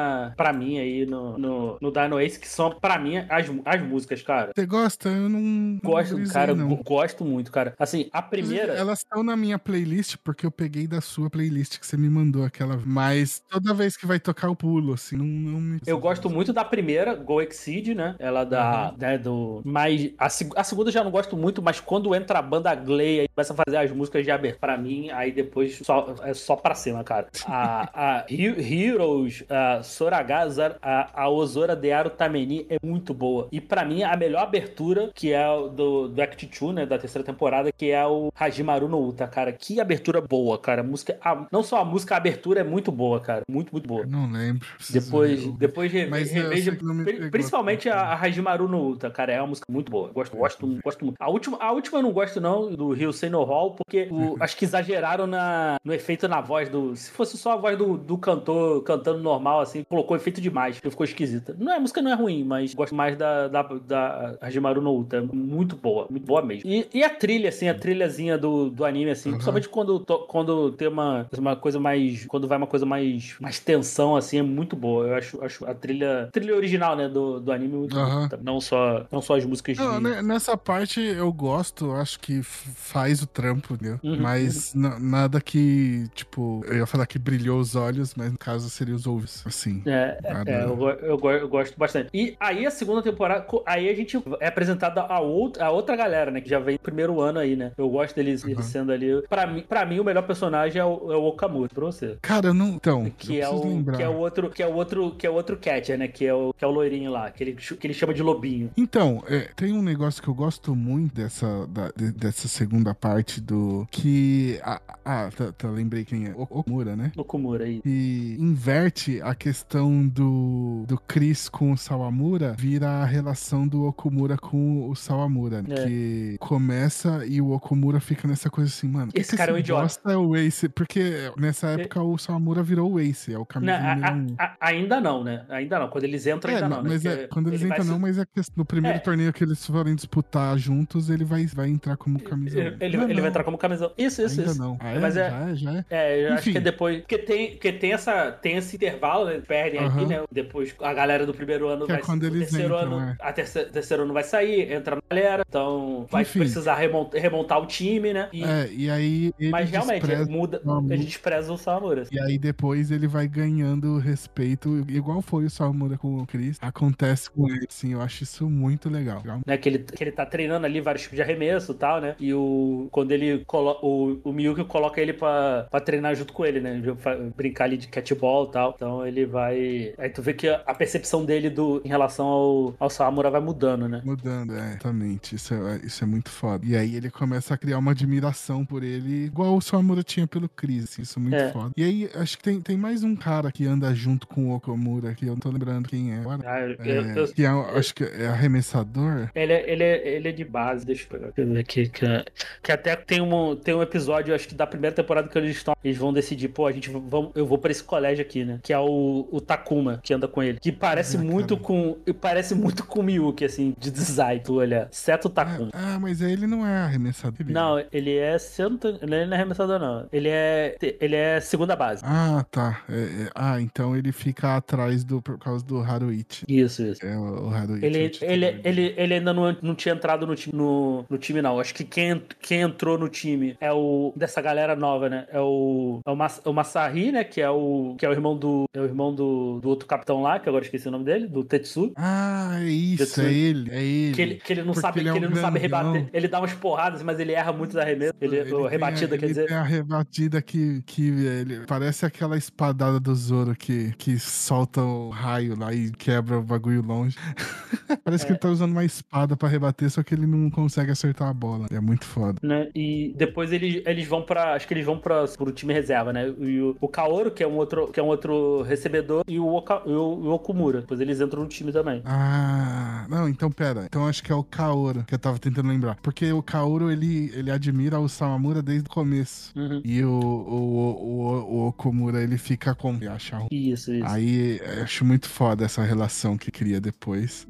na, pra mim aí no, no, no Dino Ace, que são pra mim as, as músicas, cara. Você gosta? Eu não, não Gosto, brisei, cara, não. go- gosto muito, cara. Assim, a Inclusive, primeira... elas estão na minha playlist porque eu peguei da sua playlist que você me mandou aquela. Mas toda vez que vai tocar eu pulo, assim, não, não me. Eu gosto muito da primeira, Go Exceed, né? Ela da, Uhum. né, do... Mas a, seg- a segunda eu já não gosto muito, mas quando entra a banda Glay e começa a fazer as músicas de abertura, pra mim, aí depois só, é só pra cima, cara. A, a He- Heroes, a Soragazar, a, a Ozora de Aro Tameni é muito boa. E pra mim, a melhor abertura, que é o do, do Act dois, né? Da terceira temporada, que é o Hajimaru no Uta, cara. Que abertura boa, cara. A música, a- não só a música, a abertura é muito boa, cara. Muito, muito boa. Eu não lembro. Preciso Depois, reouvir. depois reve, Mas eu reveja, sei que não me pri- pegou. principalmente a, a Hajimaru no Uta, cara, é uma música muito boa. Gosto, gosto, gosto muito. A última, a última eu não gosto não, do Ryusei no Hall, porque o- acho que exageraram na, no efeito na voz do... Se fosse só a voz do, do cantor cantando normal, assim, colocou efeito demais, ficou esquisita. Não é, a música não é ruim, mas gosto mais da, da, da Hajimaru no Uta. É muito boa, muito boa mesmo. E, e a trilha, assim, a trilhazinha do, do anime, assim, Uhum. principalmente quando, to- quando tem uma, uma coisa mais... Quando vai uma coisa mais, mais tensão, assim, é muito boa. Eu acho, acho a trilha, a trilha original, né, do, do anime muito Aham. boa. Não só, não só as músicas Não, de... né, nessa parte eu gosto, acho que f- faz o trampo, né? Uhum, Mas na- nada que, tipo, eu ia falar que brilhou os olhos, mas no caso seria os ouvidos, assim. É, Nada. é, eu, go- eu, go- eu gosto bastante. E aí a segunda temporada, co- aí a gente é apresentado a outra, a outra galera, né? Que já vem no primeiro ano aí, né? Eu gosto deles eles Uhum. sendo ali. Pra mim, pra mim, o melhor personagem é o, é o Okamura, pra você. Cara, eu não. Então, eu Que é, preciso o, lembrar. que é o outro, que é o outro, que é o outro catcher, né? Que é o, que é o loirinho lá, que ele, ch- que ele chama de lobinho. Então, é, tem um negócio que eu gosto muito dessa, da- de- dessa segunda parte do. Que. Ah, ah, tá, tá, lembrei quem é. O Okumura, né? Okamura aí. E inverte a questão do, do Chris com o Sawamura, vira a relação do Okumura com o Sawamura. Né? É. Que começa e o Okumura fica nessa coisa assim, mano. Esse cara é um idiota. Bosta é o Ace. Porque nessa época o Sawamura virou o Ace, é o Não, camisa a- número a- um. a- ainda não, né? Ainda não. Quando eles entram, É, ainda não, né? mas é, Porque quando eles ele vai entram, se- não, mas é que no primeiro É. torneio que eles forem disputar juntos, ele vai, vai entrar como camisa. Ele, ele, Não, ele não, vai entrar como camisão. Isso, isso, ainda isso. não. Ah, é? Mas é, Já é, já é. É, eu acho Enfim. que é depois. Porque tem, porque tem, essa, tem esse intervalo, né? Perdem aqui, Aham. né? Depois a galera do primeiro ano Que é vai quando o eles terceiro entram, ano. é. A terceira, terceiro ano vai sair, entra a galera. Então vai Enfim. precisar remontar, remontar o time, né? E, É, e aí ele mas realmente, despreza muda. o Sawamura. Ele despreza o Sawamura. E aí depois ele vai ganhando respeito, igual foi o Sawamura com o Chris. Acontece com ele, sim, eu acho isso muito legal. Né, que, ele, que ele tá treinando ali vários tipos de arremesso e tal, né? E o, quando ele coloca. O, o Miyuki coloca ele pra, pra treinar junto com ele, né? Fa- Brincar ali de catball e tal. Então ele vai. Aí tu vê que a, a percepção dele do, em relação ao, ao Sawamura vai mudando, né? Mudando, é, exatamente. Isso é, isso é muito foda. E aí ele começa a criar uma admiração por ele, igual o Sawamura tinha pelo Chris, assim, isso é muito É. foda. E aí, acho que tem, tem mais um cara que anda junto com o Okamura, que eu não tô lembrando quem é agora. Ah, eu- É, eu- que é, acho que é arremessador. Ele é, ele, é, ele é de base, deixa eu pegar deixa eu ver aqui. Que, que até tem um, tem um episódio, acho que da primeira temporada, que eles, estão, eles vão decidir, pô, a gente vamos, eu vou pra esse colégio aqui, né? Que é o, o Takuma, que anda com ele. Que parece Ah, muito cara. com. Parece muito com o Miyuki, assim, de design, tu olha. Seto Takuma. Ah, ah, mas ele não é arremessador. Ele- Não, ele é. se eu não tô- Ele não é arremessador, não. Ele é. Ele é segunda base. Ah, tá. É, é, ah, então ele fica atrás do por causa do Haruichi. Isso, isso. É o, o Haruichi. Ele, é o titular ele, dele. ele, ele ainda não, não tinha entrado no time, no, no time, não. Acho que quem, quem entrou no time é o dessa galera nova, né? É o, é o, Mas, o Masahi, né? Que é o, que é o irmão do. É o irmão do, do outro capitão lá, que agora esqueci o nome dele, do Tetsu. Ah, é isso, Tetsu. é ele, é ele. Que ele, que ele não Porque sabe, ele é que um ele não sabe grandão. rebater. Ele dá umas porradas, mas ele erra muito da arremesso. Ele, Ele o tem rebatida, a, quer ele dizer. tem a rebatida que, que ele, parece aquela espadada do Zoro que, que solta o raio lá e quebra o bagulho longe. Parece que É. ele tá usando uma espada pra rebater, só que ele não consegue acertar a bola. É muito foda. Né? E depois eles, eles vão pra. Acho que eles vão pra, pro time reserva, né? E o, o Kaoru, que é um outro, que é um outro recebedor, e o, Oka, e o, o Okumura. Depois eles entram no time também. Ah, não, então pera. Então acho que é o Kaoru que eu tava tentando lembrar. Porque o Kaoru, ele, ele admira o Sawamura desde o começo. Uhum. E o, o, o, o Okumura, ele fica com... Ele acha ruim. Isso, isso. Aí eu acho muito foda essa relação que cria depois.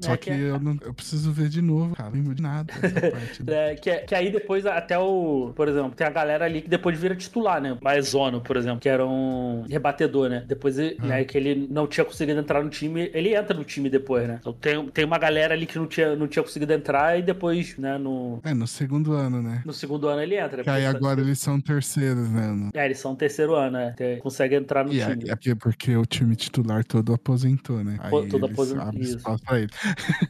Só é, que, que é... eu, não, eu preciso ver de novo, cara. Não lembro de nada dessa parte. é, que, é, que aí depois até o... Por exemplo, tem a galera ali que depois vira titular, né? Maezono, por exemplo, que era um rebatedor, né? Depois, Uhum. né, que ele não tinha conseguido entrar no time, ele entra no time depois, né? Então tem, tem uma galera ali que não tinha, não tinha conseguido entrar e depois, né, no... É, no segundo ano, né? No segundo ano ele entra. Que aí agora eles são terceiros, né? No... É, eles são terceiro ano, né? Consegue entrar no e time. É, é porque, porque o time titular todo aposentou, né? Aí Todo eles aposent... abrem Isso. espaço pra ele.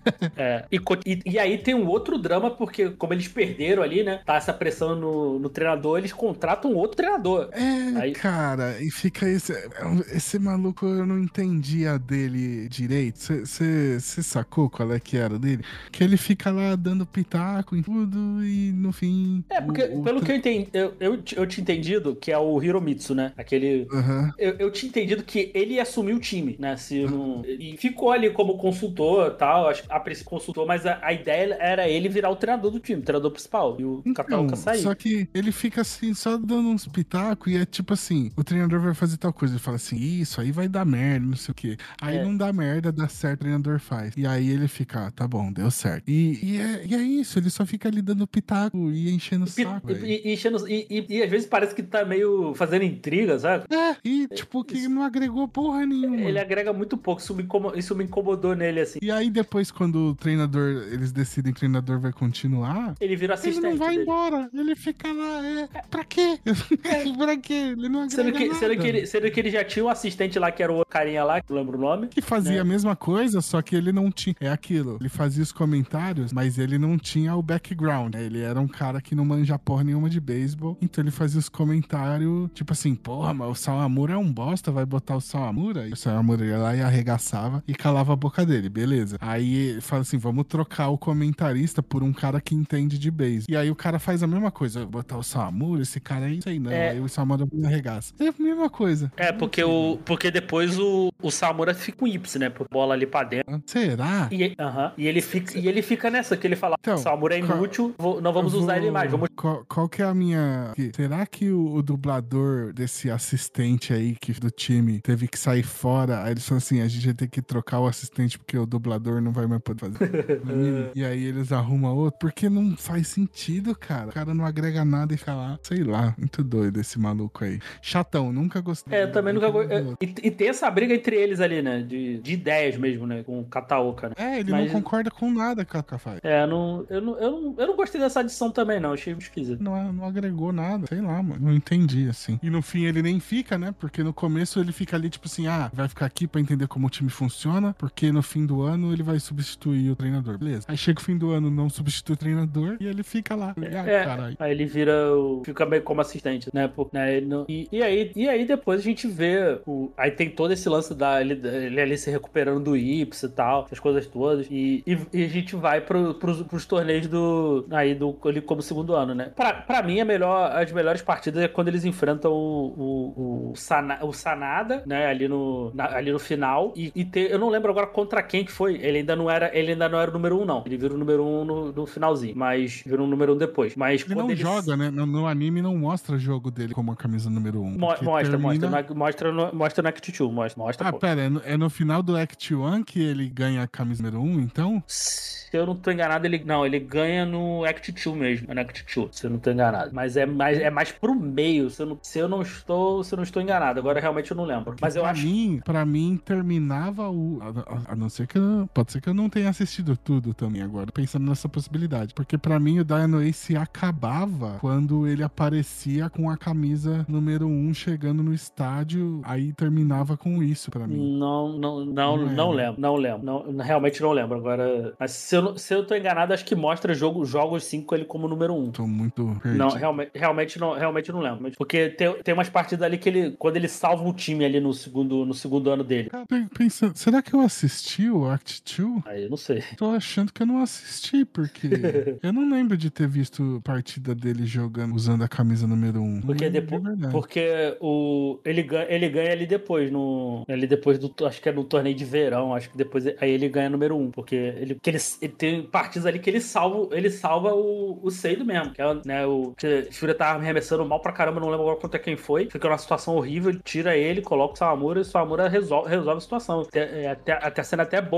É. E, e, e aí tem um outro drama, porque como eles perderam ali, né? Tá essa pressão no, no treinador, eles contratam outro treinador. É, aí... cara, e fica esse... Esse maluco, eu não entendia dele direito. Você sacou qual é que era dele? Que ele fica lá dando pitaco em tudo e no fim... É, porque o, o pelo tre... que eu entendi, eu, eu, eu tinha entendido que é o Hiromitsu, né? Aquele... Uhum. Eu, eu tinha entendido que ele assumiu o time, né? Se não... E ficou ali como consultor e tal, acho que a princípio consultor, mas a, a ideia era ele virar o treinador do time, o treinador principal. E o então, Kataoka sair. Só que ele fica assim, só dando uns pitacos e é tipo assim, o treinador vai fazer tal coisa, ele fala assim, isso aí vai dar merda, não sei o quê. Aí É. não dá merda, dá certo, o treinador faz. E aí ele fica, ah, tá bom, deu certo. E, e, é, e é isso, ele só fica ali dando pitaco e enchendo o saco. E, e, e, enchendo, e, e, e às vezes parece que tá meio fazendo intriga, sabe? É, e tipo, que não agregou porra nenhuma. Ele agrega muito pouco, isso me, incomodou, isso me incomodou nele, assim. E aí depois, quando o treinador, eles decidem que o treinador vai continuar, ele vira assistente ele não vai dele. embora, ele fica lá, é, pra quê? É. Pra quê? Ele não agrega sendo que, nada. Sendo que, ele, sendo que ele já tinha um assistente lá, que era o carinha lá, que não lembro o nome. Que fazia né? a mesma coisa, só que ele não tinha, é aquilo, ele fazia os comentários, mas ele não tinha o background, né? Ele era um cara que não manja porra nenhuma de beisebol, então ele fazia os comentários, tipo assim, porra, mas o Sawamura é um bosta, vai botar o Sawamura? E o Sawamura ia lá e arregaçava e calava a boca dele, beleza. Aí ele fala assim, vamos trocar o comentarista por um cara que entende de beisebol. E aí o cara faz a mesma coisa, botar o Sawamura, esse cara aí, sei não, É. aí o Sawamura arregaça. É a mesma coisa. É, porque, o, porque depois o, o Sawamura fica com Y, né? Por bola ali pra dentro. Será? E, uh -huh, e, ele, fica, e ele fica nessa, que ele fala, então, o Sawamura é inútil, qual, vou, não vamos vou, usar ele mais. Vamos... Qual, qual que é a minha... Será que o, o dublador desse assistente aí que, do time teve que sair fora? Aí eles falam assim, a gente vai ter que trocar o assistente porque o dublador não vai mais poder fazer. E aí eles arrumam outro, porque não faz sentido, cara. O cara não agrega nada e fica lá, sei lá, muito doido esse maluco aí. Chatão, nunca gostei. É, eu também nunca gostei. E, e tem essa briga entre eles ali, né? De, de ideias mesmo, né? Com o Kataoka, né? É, ele Mas, não concorda com nada que o Kataoka faz. É, não, eu, não, eu, não, eu não gostei dessa adição também, não. Achei esquisito. Não, não agregou nada, sei lá, mano. Não entendi, assim. E no fim ele nem fica, né? Porque no começo ele fica ali, tipo assim, ah, vai ficar aqui pra entender como o time funciona, porque no fim do ano ele vai substituir o treinador. Beleza. Aí chega o fim do ano, não substitui o treinador e ele fica lá. Ah, é, caralho. Aí ele vira o... fica meio como assistente, né? Porque, né ele não... e, e, aí, e aí depois a gente vê o... aí tem todo esse lance da ele, ele ali se recuperando do Ips e tal, essas coisas todas. E, e, e a gente vai pro, pros, pros torneios do... aí do ele como segundo ano, né? Pra, pra mim, a melhor, as melhores partidas é quando eles enfrentam o, o, o, Sana, o Sanada, né? Ali no, na, ali no final. E, e ter, eu não lembro agora contra quem que foi. Ele ainda não era, ele ainda não era o número um, não. Ele vira o número um no, no finalzinho. Mas virou o número um depois. Mas ele quando não ele joga, né? No, no anime não mostra o jogo dele como a camisa número um. Mo mostra, termina... mostra, mostra, no, mostra no Act dois, mostra, mostra. Ah, pô. pera, é no, é no final do Act um que ele ganha a camisa número um, então? Se eu não tô enganado, ele não, ele ganha no Act dois mesmo, no Act dois, se eu não tô enganado. Mas é mais, é mais pro meio, se eu não, se eu não estou, se eu não estou enganado. Agora realmente eu não lembro. Porque mas eu pra acho mim, pra mim terminava o a, a, a não ser que eu, pode ser que eu não tenha assistido tudo também agora, pensando nessa possibilidade, porque pra mim o Dino Ace acabava quando ele aparecia com a camisa número um chegando no estádio, aí terminava com isso pra mim. Não, não, não, não, Não é, não né? lembro, não lembro. Não, realmente não lembro. Agora, mas se eu, se eu tô enganado, acho que mostra jogo, jogos sim com ele como número um. Tô muito perdido. Não, realmente, realmente não, realmente não lembro. Porque tem, tem umas partidas ali que ele, quando ele salva o time ali no segundo, no segundo ano dele. Cara, pensando, será que eu assisti o Act dois? Aí eu não sei. Tô achando que eu não assisti, porque eu não lembro de ter visto partida dele jogando, usando a camisa número um. Porque depois, porque o ele ganha, ele ganha ali depois no, ali depois do, acho que é no torneio de verão, acho que depois aí ele ganha número um, porque ele, que ele, ele tem partidas ali que ele salva, ele salva o, o Seido mesmo, que é, né, o que o Shura tava arremessando mal pra caramba, não lembro agora contra quem foi, fica numa situação horrível, ele tira ele, coloca o Sawamura e o Sawamura resolve, resolve a situação. Até, até, até a cena até boa que ele, que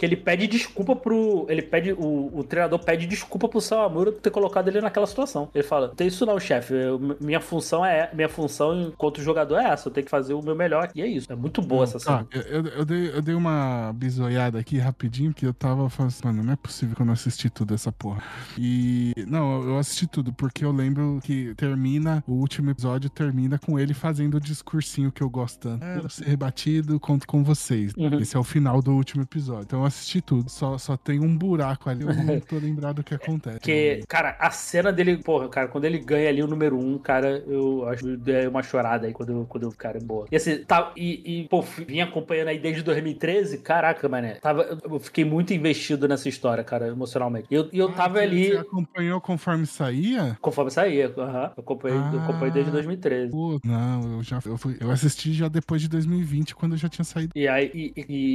ele pede desculpa pro... Ele pede... O, o treinador pede desculpa pro Sawamura por ter colocado ele naquela situação. Ele fala, tem isso não, chefe. Eu- Minha função é... Minha função enquanto jogador é essa. Eu tenho que fazer o meu melhor. E é isso. É muito boa essa Tá, cena. eu, eu, eu dei, eu dei uma bisoiada aqui rapidinho, porque eu tava falando assim, mano, não é possível que eu não assisti tudo essa porra. E, não, eu assisti tudo, porque eu lembro que termina, o último episódio termina com ele fazendo o discursinho que eu gosto tanto. É, eu ser rebatido, conto com vocês. Uhum. Esse é o final do último episódio. Então eu assisti tudo, só, só tem um buraco ali, eu não tô lembrado do que acontece. Porque, cara, a cena dele, porra, cara, quando ele ganha ali o número um, cara, eu acho que é uma chorada aí quando eu, quando eu cara, é boa. E assim, tá, e, e, pô, vim acompanhando aí desde dois mil e treze, caraca, mané, tava, eu fiquei muito investido nessa história, cara, emocionalmente. E eu, e eu Ah, tava você, ali, você acompanhou conforme saía? conforme saía, aham, eu acompanhei, eu acompanhei desde Ah, dois mil e treze. pô, não, eu já eu, fui, eu assisti já depois de dois mil e vinte, quando eu já tinha saído. E aí, e,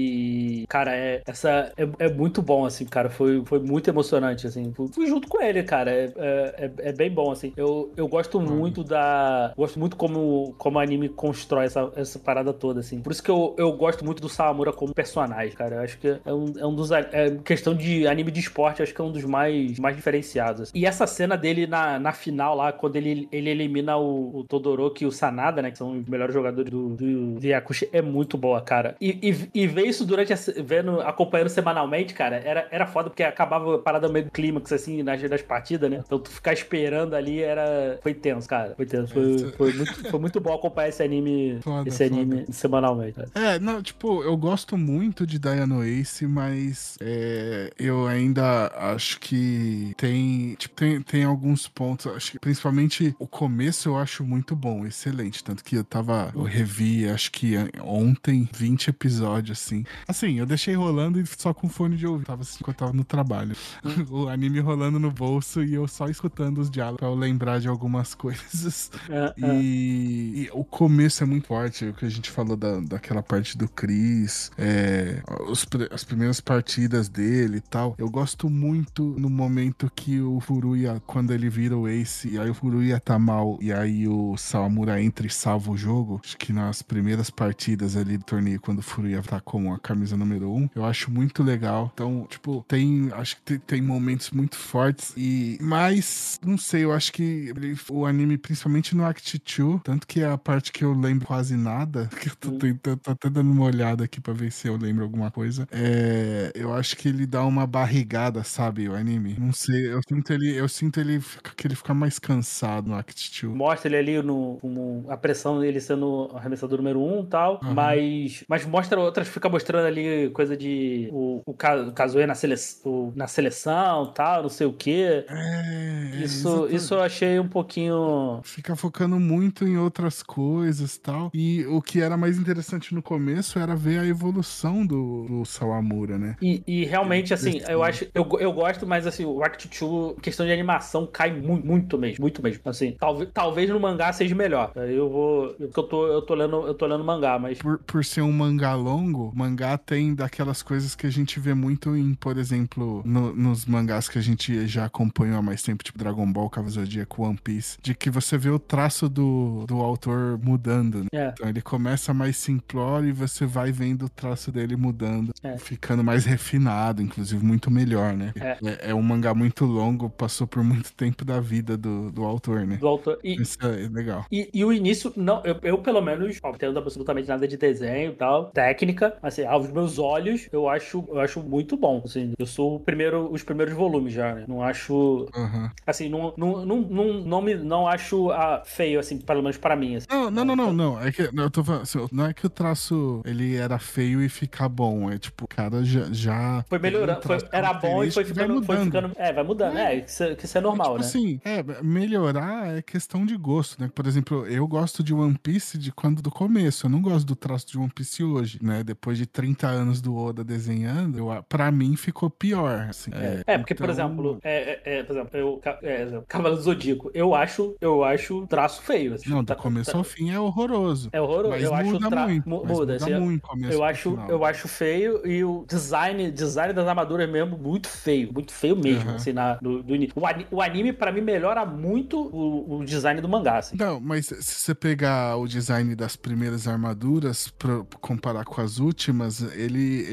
e- cara, é, essa é, é muito bom, assim, cara, foi, foi muito emocionante, assim, fui, fui junto com ele, cara, é, é, é- é bem bom, assim, eu, eu gosto muito da, gosto muito como, como o anime constrói essa, essa parada toda, assim, por isso que eu, eu gosto muito do Sawamura como personagem, cara, eu acho que é um, é um dos, é, questão de anime de esporte, eu acho que é um dos mais, mais diferenciados, assim. E essa cena dele na, na final lá, quando ele, ele elimina o, o Todoroki e o Sanada, né, que são os melhores jogadores do, do Vyakushi, é muito boa, cara. E, e, e ver isso durante, a, vendo, acompanhando semanalmente, cara, era, era foda, porque acabava a parada meio clímax, assim, nas, nas partidas, né? Então tu ficar esperando ali era... Foi tenso, cara. Foi tenso. Foi, foi, muito, foi muito bom acompanhar esse anime, Foda, esse anime foda. semanalmente, cara. É, não, tipo, eu gosto muito de Diano Ace, mas é, eu ainda acho que tem, tipo, tem, tem alguns pontos, acho que principalmente o começo eu acho muito bom, excelente, tanto que eu tava, eu revi, acho que ontem, vinte episódios, assim. Assim, eu deixei rolando e só com fone de ouvido, tava assistindo quando eu tava no trabalho. O anime rolando no bolso e eu só escutando os diálogos pra eu lembrar de algumas coisas. É, é. E, e o começo é muito forte, o que a gente falou da, daquela parte do Chris, é, os, as primeiras partidas dele e tal. Eu gosto muito no momento que o Furuya, quando ele vira o Ace, e aí o Furuya tá mal, e aí o Sawamura entra e salva o jogo. Acho que nas primeiras partidas ali do torneio, quando o Furuya tá com a camisa número um, eu acho muito legal. Então, tipo, tem, acho que tem, tem momentos muito fortes, e mas, não sei, eu acho que ele, o anime, principalmente no Act dois, tanto que é a parte que eu lembro quase nada, que eu tô Hum. tentando, tô até dando uma olhada aqui pra ver se eu lembro alguma coisa, é, eu acho que ele dá uma barrigada, sabe, o anime. Não sei, eu sinto ele, eu sinto ele, que ele fica mais cansado no Act dois. Mostra ele ali no, como a pressão dele sendo o arremessador número um e tal, Aham. mas, mas mostra outras, fica mostrando ali coisa de o, o, Ka- o Kazuya na, sele, o- na seleção tal, não sei o quê. É, é, Isso, exatamente. isso eu achei um pouquinho. Fica focando muito em outras coisas e tal. E o que era mais interessante no começo era ver a evolução do, do Sawamura, né? E, e realmente, assim, Esse- eu acho. Eu, eu gosto, mas assim, o Act dois, questão de animação, cai muito, muito mesmo. Muito mesmo. Assim, talvez, talvez no mangá seja melhor. Aí eu vou. Eu tô, eu tô lendo, eu tô lendo mangá, mas. Por, por ser um mangá longo, mangá tem daquelas coisas que a gente vê muito em, por exemplo, no- nos mangás que a gente já acompanhou há mais tempo, tipo Dragon Ball, Cavaleiro do Zodíaco, One Piece, de que você vê o traço do, do autor mudando, né? É. Então ele começa mais simplório e você vai vendo o traço dele mudando, É. ficando mais refinado, inclusive muito melhor, né? É. É, é um mangá muito longo, passou por muito tempo da vida do, do autor, né? Do autor. E, Isso é legal. E, e o início, não, eu, eu pelo menos, ó, não entendo absolutamente nada de desenho e tal, técnica, assim, aos meus olhos, eu acho, eu acho muito bom, assim, eu sou o primeiro, os primeiros volumes já, né, não acho, Aham. assim, não, não, não, não, não, me, não acho ah, feio, assim, pelo menos pra mim, assim. Não, não, não, não, não. É que eu tô falando, assim, não é que o traço ele era feio e fica bom. É tipo, o cara já. já Foi melhorando, tem um foi, traço era bom e foi característico, vai ficando, foi mudando. ficando, é, vai mudando, é, que isso, que isso é normal, Tipo né? assim, é, melhorar é questão de gosto, né? Por exemplo, eu gosto de One Piece de quando do começo. Eu não gosto do traço de One Piece hoje, né? Depois de trinta anos do Oda desenhando, eu, pra mim ficou pior, assim. É, é, porque, por então- exemplo, é, é, é, por exemplo, eu, é, Cavaleiro do Zodíaco, eu acho, eu acho traço feio. Assim, Não, do tá- começo tá- ao fim é horroroso. É horroroso. Mas Eu acho muda tra... muito. mu- mas muda. muda assim, muito começo eu pro acho, final. eu acho feio e o design, design das armaduras mesmo muito feio, muito feio mesmo, Aham. assim, na, do, do início. O, ani- o anime pra mim melhora muito o, o design do mangá, assim. Não, mas se você pegar o design das primeiras armaduras pra comparar com as últimas, ele, ele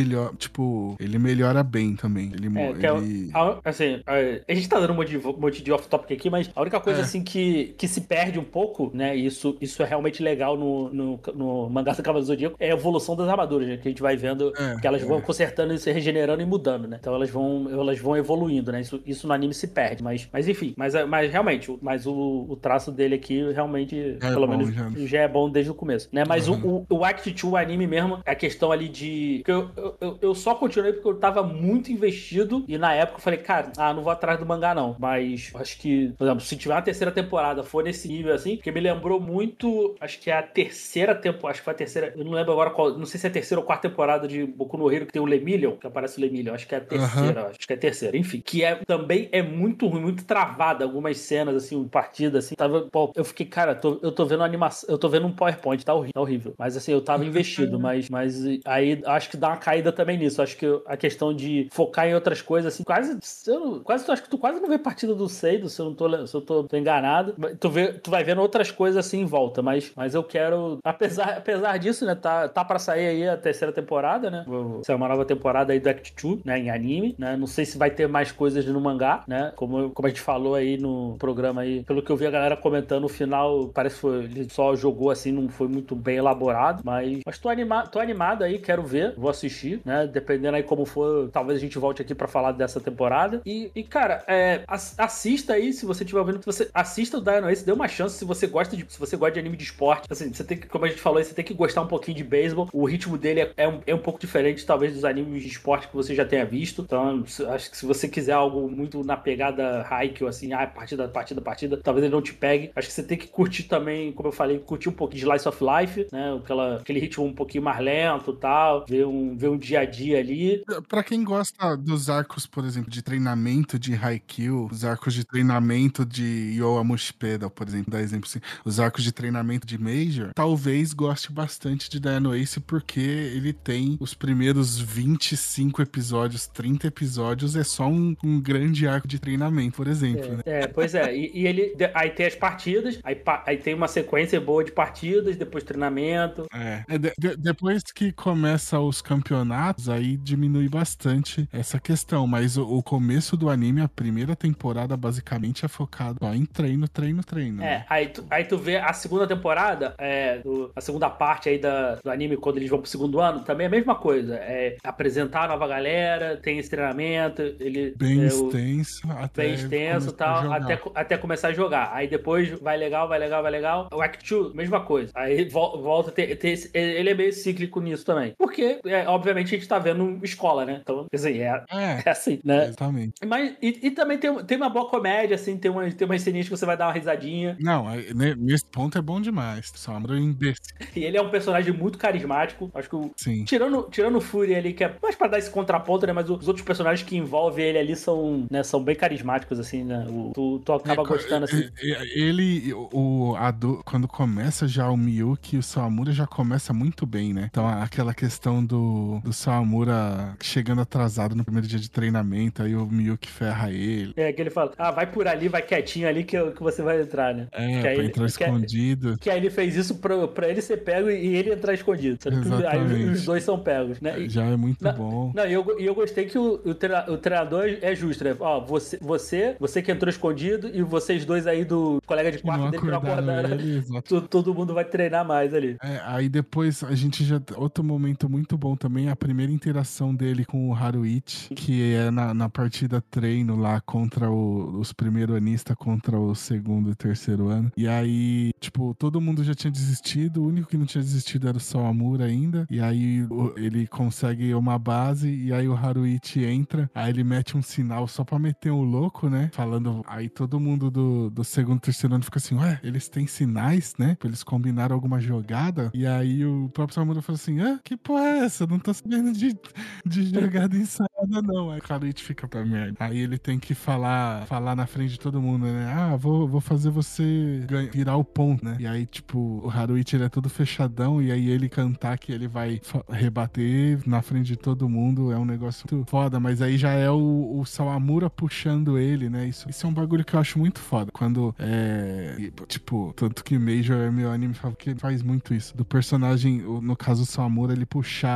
melhor, tipo, ele melhora bem também. Ele, É, ele... que é, a, assim, a, a gente tá dando um monte de, um monte de off-topic aqui, mas a única coisa, É. assim, que, que se perde um pouco, né, e isso, isso é realmente legal no, no, no mangá do Cavaleiro do Zodíaco, é a evolução das armaduras, né, que a gente vai vendo É, que elas é. vão consertando e se regenerando e mudando, né, então elas vão, elas vão evoluindo, né, isso, isso no anime se perde, mas, mas enfim, mas, mas realmente, o- mas o, o traço dele aqui realmente, É pelo bom, menos, já. já é bom desde o começo, né, mas Uhum. o, o, o Act dois, o anime mesmo, é a questão ali de... que Eu, eu, eu, eu só continuei porque eu tava muito investido e na época eu falei, cara, ah, não vou atrás do mangá não, mas acho que, por exemplo, se tiver uma terceira temporada, for nesse nível assim, porque me lembrou muito, acho que é a terceira temporada, acho que foi a terceira, eu não lembro agora qual, não sei se é a terceira ou quarta temporada de Boku no Hero, que tem o Lemillion, que aparece o Lemillion, acho que é a terceira, Uhum. acho que é a terceira, enfim, que é, também é muito ruim, muito travada, algumas cenas, assim, partida, assim, tava, pô, eu fiquei, cara, tô, eu tô vendo animação, eu tô vendo um PowerPoint, tá horrível, tá horrível, mas assim, eu tava investido, mas, mas aí acho que dá uma caída também nisso, acho que a questão de focar em outras coisas, assim, quase, eu, quase, acho que tu quase não vê partida do Seido, se eu não tô, se eu tô, tô enganado, tu, vê, tu vai vendo outras coisas assim em volta, mas, mas eu quero, apesar, apesar disso, né, tá, tá pra sair aí a terceira temporada, né, vai ser uma nova temporada aí do Act dois, né, em anime, né, não sei se vai ter mais coisas no mangá, né, como, como a gente falou aí no programa aí, pelo que eu vi a galera comentando, o final parece que foi, ele só jogou assim, não foi muito bem elaborado, mas, mas tô, anima, tô animado aí, quero ver, vou assistir, né, dependendo aí como for, talvez a gente volte aqui pra falar dessa temporada, e, e cara, é, assista aí, se você estiver ouvindo, você assista o Dino Ace, dê uma chance se você gosta de, se você gosta de anime de esporte, assim, você tem que, como a gente falou aí, você tem que gostar um pouquinho de beisebol, o ritmo dele é, é, um, é um pouco diferente, talvez, dos animes de esporte que você já tenha visto, então, acho que se você quiser algo muito na pegada Haikyuu, assim, ah, partida, partida, partida, talvez ele não te pegue, acho que você tem que curtir também, como eu falei, curtir um pouquinho de Slice of Life, né, aquela, aquele ritmo um pouquinho mais lento e tal, ver um, ver um dia a dia ali. Pra quem gosta dos arcos, por exemplo, de treinamento de Haikyuu, os arcos de treinamento de Yowamushi-Pedal, por exemplo, dá exemplo assim, os arcos de treinamento de Major, talvez goste bastante de Dino Ace porque ele tem os primeiros vinte e cinco episódios, trinta episódios, é só um, um grande arco de treinamento, por exemplo, É, né? é, pois é, e, e ele aí tem as partidas, aí, aí tem uma sequência boa de partidas, depois treinamento. É, é de, de, depois que começa os campeonatos, aí diminui bastante essa questão, mas o, o começo do anime, a primeira temporada, basicamente é focado só em treino, treino, treino. É, Né? aí tu, aí tu vê a segunda temporada, é, do, a segunda parte aí da, do anime, quando eles vão pro segundo ano, também é a mesma coisa. É apresentar a nova galera, tem esse treinamento, ele Bem é, o, extenso, até bem extenso e começar a tal, jogar. até, até começar a jogar. Aí depois vai legal, vai legal, vai legal. O Act dois, mesma coisa. Aí vol, volta a ter, ter esse, ele é meio cíclico nisso também. Porque, é, obviamente, a gente tá vendo escola, né? Então, assim, é, É, é assim, né? exatamente. Mas, e, e também tem, tem uma boa comédia, assim, tem umas, tem umas ceninhas que você vai dar uma risadinha. Não, nesse ponto é bom demais. Sombra é um imbecil. E ele é um personagem muito carismático. Acho que o, Sim. tirando, tirando o Fury ali, que é mais pra dar esse contraponto, né? Mas os outros personagens que envolvem ele ali são, né, são bem carismáticos, assim, né? O, tu, tu acaba É, gostando, assim. ele, o, a do, quando começa já o Miyuki e o Sawamura já começa muito bem, né? Então aquela questão do, do Sawamura chegando atrasado no primeiro dia de treinamento, aí o Miyuki ferra ele. É, que ele fala, ah, vai por ali, vai quietinho ali que, que você vai entrar, né? É, que aí pra ele, entrar que, escondido. Que aí ele fez isso pra, pra ele ser pego e ele entrar escondido. Sendo que aí os, os dois são pegos, né? E, já é muito não, bom. Não, e eu, eu gostei que o, o, treina, o treinador é justo, né? Ó, você, você, você que entrou escondido e vocês dois aí do colega de quarto dele que não acordaram. Ele, todo, todo mundo vai treinar mais ali. É, aí depois a gente já. Outro momento muito bom também é a primeira interação dele com o Haruichi, que é na, na partida treino lá contra o, os primeiro anistas contra o segundo e terceiro ano. E aí, tipo, todo mundo já tinha desistido, o único que não tinha desistido era o Sawamura ainda. E aí o, ele consegue uma base e aí o Haruichi entra, aí ele mete um sinal só pra meter o louco, né? Falando, aí todo mundo do, do segundo e terceiro ano fica assim, ué, eles têm sinais, né? Eles combinaram alguma jogada. E aí o próprio Sawamura fala assim, ah, que porra é essa? Não tô sabendo de, de jogada ensaiada, não. Aí o Haruichi fica pra merda. Aí ele tem que falar, falar na frente de todo mundo, né? Ah, vou, vou fazer você ganha, virar o ponto, né? E aí, tipo, o Haruichi ele é todo fechadão e aí ele cantar que ele vai rebater na frente de todo mundo é um negócio muito foda, mas aí já é o, o Sawamura puxando ele, né? Isso, isso é um bagulho que eu acho muito foda. Quando é. Tipo, tanto que Major é meu anime que faz muito isso. Do personagem, no caso o Sawamura, ele puxar a galera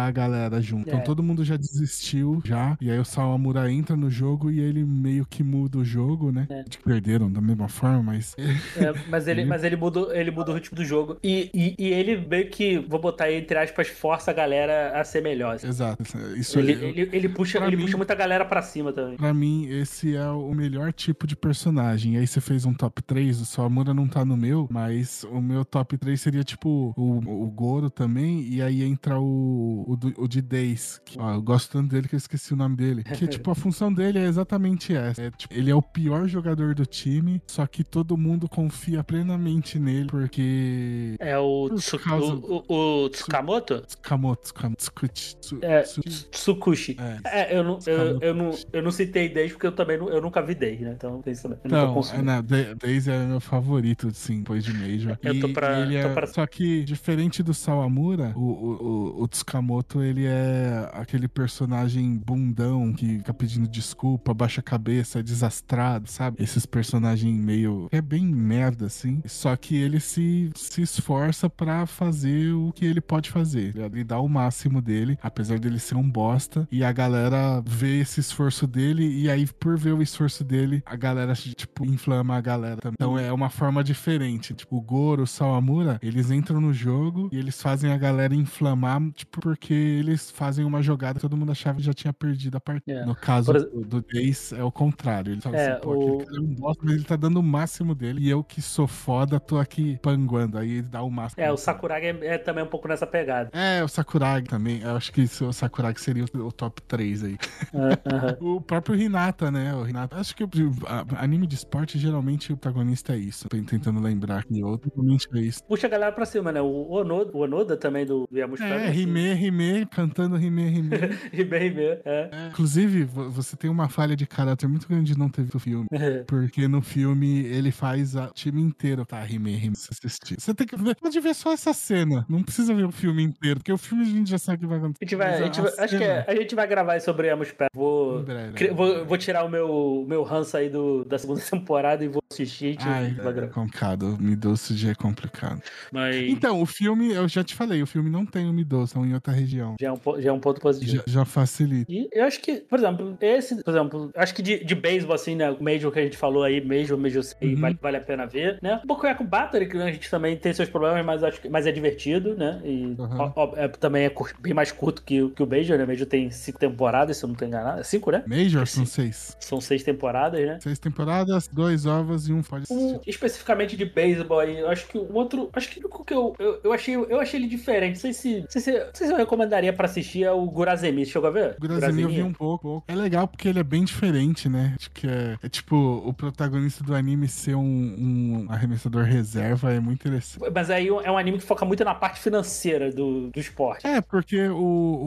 galera junto. É. Então todo mundo já desistiu, já. E aí o Sawamura entra no jogo e ele meio que muda o jogo, né? É. Tipo, perderam da mesma forma, mas... É, mas ele, mas ele mudou, ele mudou o ritmo do jogo. E, e, e ele meio que, vou botar aí entre aspas, força a galera a ser melhor. Assim. Exato. Isso Ele, eu, ele, ele, puxa, ele mim, puxa muita galera pra cima também. Pra mim, esse é o melhor tipo de personagem. E aí você fez um top três, o Sawamura não tá no meu, mas o meu top três seria tipo o, o Goro também, e aí entra o, o, do, o de Days. Que, ó, eu gosto tanto dele que eu esqueci o nome dele. Que tipo, a função dele é exatamente essa. É, tipo, ele é o pior jogador do time, só que todo mundo confia plenamente nele, porque... É o, Por Tsu, causa- o, o, o Tsukamoto? Tsukamoto, Tsukamoto, Tsukuchi, Tsu- É, Tsu- Tsu- Tsukushi. É. É, eu não, eu, eu, não, eu não citei Days porque eu também não, eu nunca vi Days, né? Então tem isso também. Eu nunca Então, consumi. é, não, Da- Daisy é meu favorito, sim, depois de Major. Eu E, tô pra- e ele tô é... pra- Só que, diferente do Sawamura, o, o, o, o Tsukamoto, ele é aquele personagem bundão que fica pedindo desculpa, baixa a cabeça, é desastrado, sabe? Esses personagens meio... é bem merda, assim. Só que ele se, se esforça pra fazer o que ele pode fazer. Ele dá o máximo dele, apesar dele ser um bosta. E a galera vê esse esforço dele, e aí, por ver o esforço dele, a galera, tipo, inflama a galera também. Então é uma forma diferente. Tipo, o Goro, o Sawamura, eles entram no jogo e eles fazem a galera inflamar, tipo, porque eles fazem uma jogada que todo mundo achava que já tinha perdido a partida. É. No caso Por- do, do Days, é o contrário. Ele fala É, assim, pô, o- aquele cara é um bosta, mas ele tá dando o máximo dele. E eu que sou foda, tô aqui panguando. Aí ele dá o máximo. É, o Sakuragi é, é também um pouco nessa pegada. É, o Sakuragi também. Eu acho que o Sakuragi seria o, o top três aí. Ah, aham. O próprio Hinata, né? O Hinata. Acho que o a- anime de esporte, geralmente o protagonista é isso. Tô tentando lembrar aqui. Outro realmente é isso. Puxa a galera pra cima, né? O Onoda, o Onoda também do Viamos É, Hime, Hime, cantando Hime, Hime. Rime, Rime, é. É. Inclusive, vo- você tem uma falha de caráter muito grande de não ter visto o filme. Porque no filme ele faz o time inteiro. Tá, Hime, Hime, você assistir. Você tem que ver. Pode ver só essa cena. Não precisa ver o filme inteiro, porque o filme a gente já sabe o que vai acontecer. A gente vai, Mas a gente vai- acho que cena- é- a gente vai gravar sobre Amos Pé. Vou, Em breve. cri- vou, vou tirar o meu, meu ranço aí do, da segunda temporada e vou assistir. A gente Ai, vai é gravar. complicado. O Midoce já é complicado. Mas Então, o filme, eu já te falei, o filme não tem o Midoce, são em outra região. já é um, po- já é um ponto positivo. Já, já facilita. E eu acho que, por exemplo, esse, por exemplo, acho que de, de beisebol, assim, né? O Major que a gente falou aí, Major, Major sei, Uhum. vale, vale a pena ver, né? O Bokuyaku Battery, que a gente também tem seus problemas, mas acho que mas é divertido, né? E Uhum. ó, ó, é, também é cur- bem mais curto que, o- que o Major, né? O Major tem cinco temporadas, se eu não tô enganado. É cinco, né? Major Esse- são seis. São seis temporadas, né? Seis temporadas, dois ovos e um pode Um, assistir. especificamente de beisebol aí, eu acho que o outro. Acho que o único que eu, eu, eu, achei, eu achei ele diferente. Não sei se. Não sei se, não sei se eu recomendaria pra assistir é o Gurazemi. Você chegou a ver? O Gurazini eu vi um pouco, pouco. É legal porque ele é bem diferente, né? Acho que é, é tipo o protagonista do anime ser um, um arremessador reserva, é muito interessante. Mas aí é um anime que foca muito na parte financeira do, do esporte. É, porque o,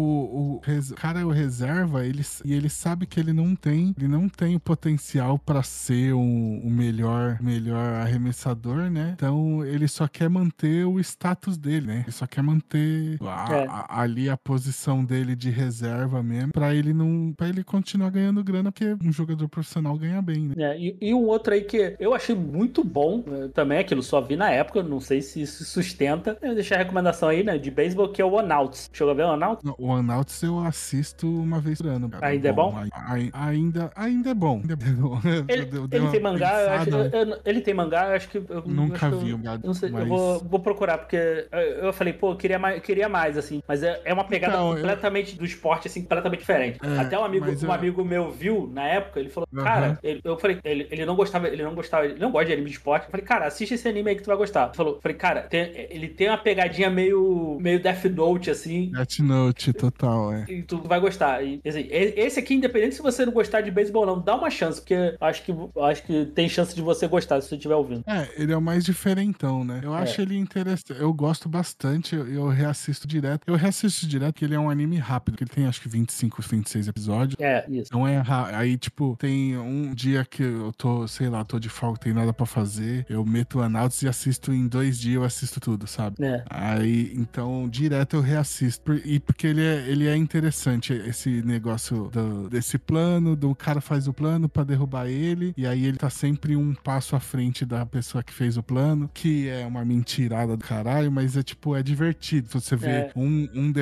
o, o, res- o cara é o reserva, ele, e ele sabe que ele não tem, ele não tem o potencial pra ser um, o melhor, melhor arremessador, né? Então ele só quer manter o status dele, né? Ele só quer manter a- É. a- ali a posição dele de reserva mesmo, pra ele não, para ele continuar ganhando grana, porque um jogador profissional ganha bem, né? É, e, e um outro aí que eu achei muito bom, né, também, aquilo só vi na época, não sei se isso sustenta. Eu vou deixar a recomendação aí, né, de beisebol, que é o Onauts. Chegou a ver o Onauts? O Onauts eu assisto uma vez por ano. Cara. Ainda é bom? Ai- ai- Ainda, ainda é bom. Ainda é bom. Ele, Eu dei ele uma tem mangá, eu acho, pensada. eu- eu- ele tem mangá, eu acho que. Eu, Nunca acho que vi eu, o mangá, eu não sei, mas- eu vou, vou procurar, porque eu, eu falei, pô, eu queria mais, queria mais, assim. Mas é, é uma pegada Então, eu- completamente do esporte, assim, completamente diferente. É, Até um amigo, mas um eu- amigo meu viu na época, ele falou, Aham. cara, ele- eu falei, ele, ele não gostava, ele não gostava, ele não gosta de anime de esporte. Eu falei, cara, assiste esse anime aí que tu vai gostar. Ele falou, eu falei, cara, tem- ele tem uma pegadinha meio, meio Death Note, assim. Death Note, total, é. E tu vai gostar. E, assim, e- esse aqui, independente se você não gostar de beisebol ou não, dá uma chance, porque acho que, acho que tem chance de você gostar se você estiver ouvindo. É, ele é o mais diferentão, né? Eu acho ele interessante. Eu gosto bastante, eu, eu reassisto direto. Eu reassisto direto porque ele é um anime rápido, que ele tem acho que vinte e cinco, vinte e seis episódios. É, isso. Então é ra- aí, tipo, tem um dia que eu tô, sei lá, tô de folga, tem nada pra fazer. Eu meto o Anauts e assisto em dois dias, eu assisto tudo, sabe? É. Aí, então, direto eu reassisto. Por- E porque ele é, ele é interessante, esse negócio do- desse plano, do cara faz o plano pra derrubar ele, e aí ele tá sempre um passo à frente da pessoa que fez o plano, que é uma mentirada do caralho, mas é tipo, é divertido você ver É. um, um derrubando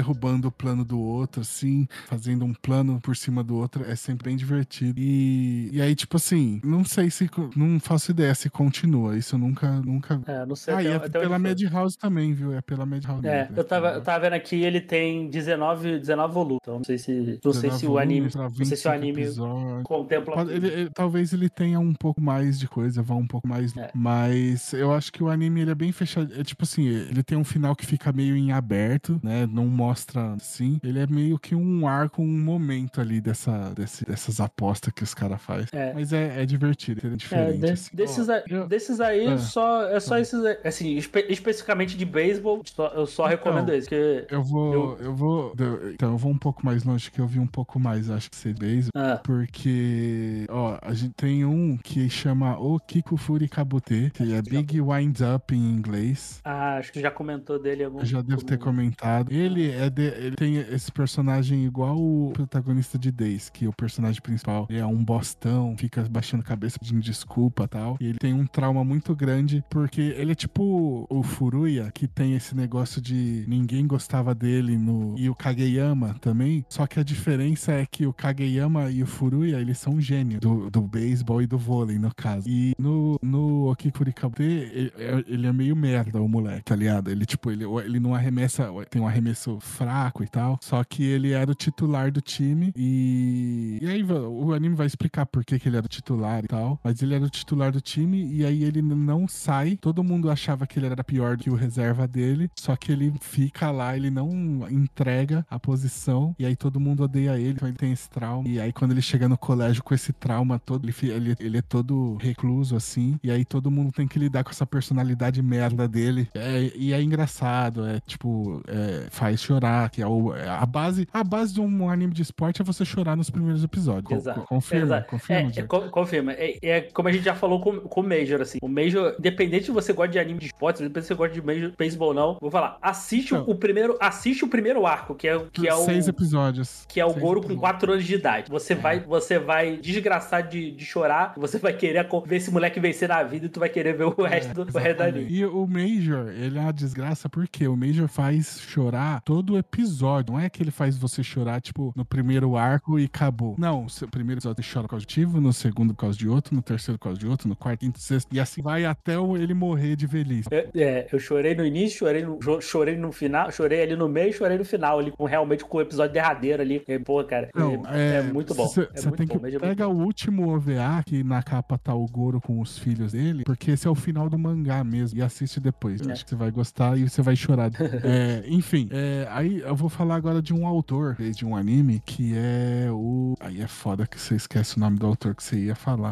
do plano do outro, assim, fazendo um plano por cima do outro, é sempre bem divertido. E, e aí, tipo assim, não sei se, não faço ideia se continua, isso eu nunca, nunca... É, não sei Ah, até, e é até pela onde foi. Madhouse também, viu? É pela Madhouse. É, mesmo, eu tava, né? eu tava vendo aqui, ele tem dezenove, dezenove volumes, então não sei se, não sei se o anime, pra não sei se o vinte e cinco anime episódios. contempla Pode- tudo. ele- ele- talvez ele tenha um pouco mais de coisa, vá um pouco mais. É. Mas eu acho que o anime ele é bem fechado. É tipo assim, ele tem um final que fica meio em aberto, né? Não mostra assim. Ele é meio que um arco, um momento ali dessa, desse- dessas apostas que os caras fazem. É. Mas é, é divertido, é É, diferente. de- assim. desses, Ó, a- eu- desses aí, Ah, só, é só ah. esses, aí. Assim, espe- especificamente de beisebol, só- eu só recomendo Então, esse, porque Eu vou, eu... eu vou. Então, eu vou um pouco mais longe, que eu vi um pouco mais, acho que ser base, Ah, porque, ó, a gente tem um que chama O Kikufuri Kabute, que é Big Wind Up em inglês. ah, acho que já comentou dele em algum... Eu já devo ter algum- comentado. Ele é de, ele tem esse personagem igual o protagonista de Days, que o personagem principal é um bostão, fica baixando cabeça pedindo desculpa e tal. E ele tem um trauma muito grande, porque ele é tipo o Furuya, que tem esse negócio de ninguém gostava dele no... E o Kageyama também. Só que a diferença é que o Kageyama e o Furuya, eles são gênios do, do beisebol e do vôlei, no caso. E no, no Okikuri Kabute, ele, ele é meio merda, o moleque, tá ligado? Ele, tipo, ele, ele não arremessa, tem um arremesso fraco e tal. Só que ele era o titular do time. E, e aí o anime vai explicar por que, que ele era o titular e tal. Mas ele era o titular do time e aí ele não sai. Todo mundo achava que ele era pior que o reserva dele. Só que ele fica lá, ele não entrega a posição. E aí todo mundo odeia ele. Então ele tem esse trauma. E aí quando ele chega no colégio com esse trauma todo, ele, ele, ele é todo recluso assim. E aí todo mundo tem que lidar com essa personalidade merda dele. É, e é engraçado. É tipo, é, faz chorar. Que é, o, é a base. A base de um anime de esporte é você chorar nos primeiros episódios. Exato. Co confirma, Exato. confirma. É, é, co- confirma. É, é como a gente já falou com, com o Major, assim. O Major, independente se você gosta de anime de esportes, independente se você gosta de Major, beisebol ou não, vou falar, assiste Não. o primeiro, assiste o primeiro arco, que é, que é o... Seis episódios. Que é o Seis Goro com episódios. quatro anos de idade. Você, É. vai, você vai desgraçar de, de chorar, você vai querer ver esse moleque vencer na vida e tu vai querer ver o resto do o resto da anime. E o Major, ele é uma desgraça porque o Major faz chorar todo episódio. Não é que ele faz você chorar, tipo, no primeiro arco e acabou. Não, o primeiro episódio você chora por causa de motivo, no segundo por causa de outro, no terceiro por causa de outro, no quarto, quinto, sexto. E assim vai até ele morrer de velhice. É, é, eu chorei no início, chorei no, chorei no final, chorei ali no meio, chorei no final, ali, com, realmente com o episódio derradeiro ali. E, pô, cara, Não, é, é, é muito bom. Você é muito tem bom, que mas é pega muito o último O V A, que na capa tá o Goro com os filhos dele, porque esse é o final do mangá mesmo. E assiste depois. É. Acho que você vai gostar e você vai chorar. É, enfim, é, aí eu vou falar agora de um autor de um anime que é o. Aí é foda que você esquece o nome do autor que você ia falar.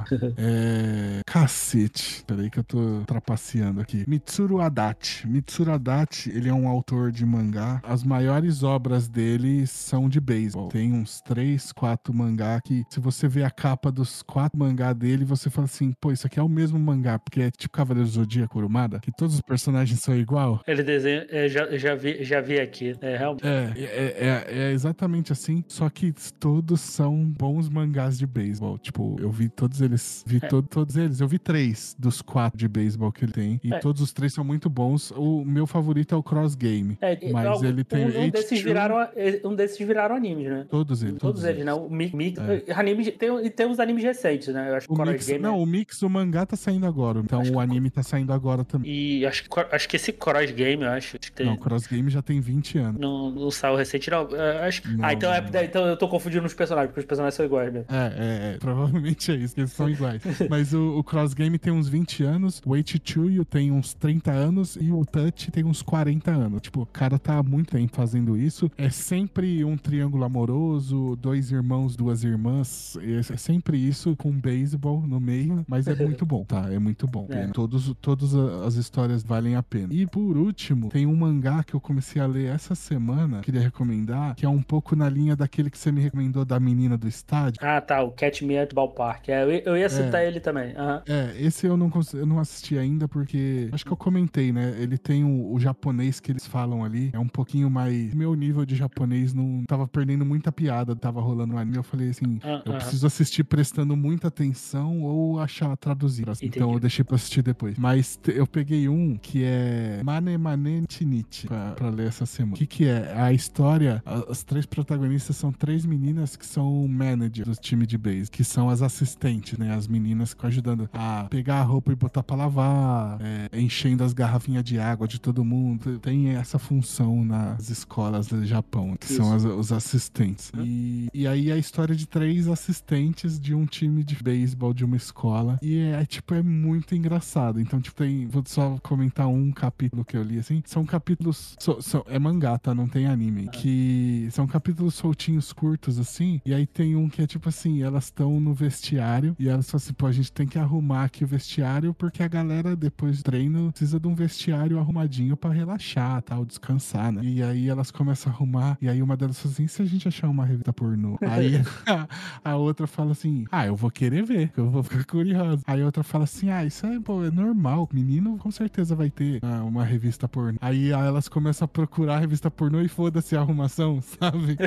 É. Cacete. Peraí que eu tô trapaceando aqui. Mitsuru Adachi. Mitsuru Adachi, ele é um autor de mangá. As maiores obras dele são de beisebol. Tem uns três, quatro mangá que, se você vê a capa dos quatro mangá dele, você fala assim, pô, isso aqui é o mesmo mangá, porque é tipo Cavaleiro do Zodíaco Kurumada, que todos os personagens são igual. Ele desenha, é, já, já, vi, já vi aqui, é realmente. É, é, é, é exatamente assim, só que todos são bons mangás de beisebol. Tipo, eu vi todos eles, vi É. to todos eles, eu vi três dos quatro de beisebol que ele tem, e É. todos os três são muito bons. O meu favorito é o Cross Game, É, mas um, ele tem um, o um desses H dois. viraram um desses viraram animes, né? Todos eles. Todos, eles, né? O Mi, Mi, É. anime, tem, e tem os animes recentes, né? Eu acho que O o Cross mix, Game. não, o mix, o mangá tá saindo agora, então Acho o que- anime tá saindo agora também. E acho que, acho que esse Cross Game, eu acho que tem. Não, o Cross Game já tem vinte anos. Não, não saiu recente, não. Eu acho que- Não, ah, então, é, não. então eu tô confundindo os personagens, porque os personagens são iguais mesmo. É, é, é, provavelmente é isso, que eles são iguais. Mas o, o Cross Game tem uns vinte anos, o H dois tem uns trinta anos e o Touch tem uns quarenta anos. Tipo, o cara tá há muito tempo fazendo isso. É sempre um triângulo amoroso, dois irmãos, duas irmãs. É, é sempre isso com beisebol no meio, mas é muito bom, tá? É muito bom. É. Todos, todas as histórias valem a pena. E por último, tem um mangá que eu comecei a ler essa semana, queria recomendar, que é um pouco na linha daquele que você me recomendou da menina menina do estádio. Ah, tá, o Catch Me at Ballpark. É, eu, eu ia citar É. ele também. Uhum. É, esse eu não, cons- eu não assisti ainda porque acho que eu comentei, né? Ele tem o, o japonês que eles falam ali, é um pouquinho mais. Meu nível de japonês não tava perdendo muita piada, tava rolando lá. Eu falei assim, Ah, eu aham. preciso assistir prestando muita atenção ou achar traduzir. Então Entendi. eu deixei pra assistir depois. Mas te- eu peguei um que é Mane Mane Chinichi pra, pra ler essa semana. O que que é? A história, a- as três protagonistas são três meninas que são managers do time de base, que são as assistentes, né? As meninas que ficam ajudando a pegar a roupa e botar pra lavar, é, enchendo as garrafinhas de água de todo mundo. Tem essa função nas escolas do Japão, que são as- os assistentes. E, e aí a história de três assistentes de um time de beisebol de uma escola. E é, tipo, é muito engraçado. Então, tipo, tem. Vou só comentar um capítulo que eu li, assim. São capítulos. so- so- é mangá, tá? Não tem anime. Que são capítulos soltinhos, curtos, assim. E aí tem um que é tipo assim: elas estão no vestiário e elas falam assim, pô, a gente tem que arrumar aqui o vestiário porque a galera, depois do treino, precisa de um vestiário arrumadinho pra relaxar, tal, descansar, né? E aí elas começam a arrumar. E aí uma delas fala assim: e se a gente achar uma revista pornô? Aí a, a outra fala assim: ah, eu vou querer ver, eu vou ficar curiosa. Aí a outra fala assim: ah, isso é, pô, é normal. Menino com certeza vai ter ah, uma revista pornô. Aí elas começam a procurar a revista pornô e foda-se a arrumação, sabe?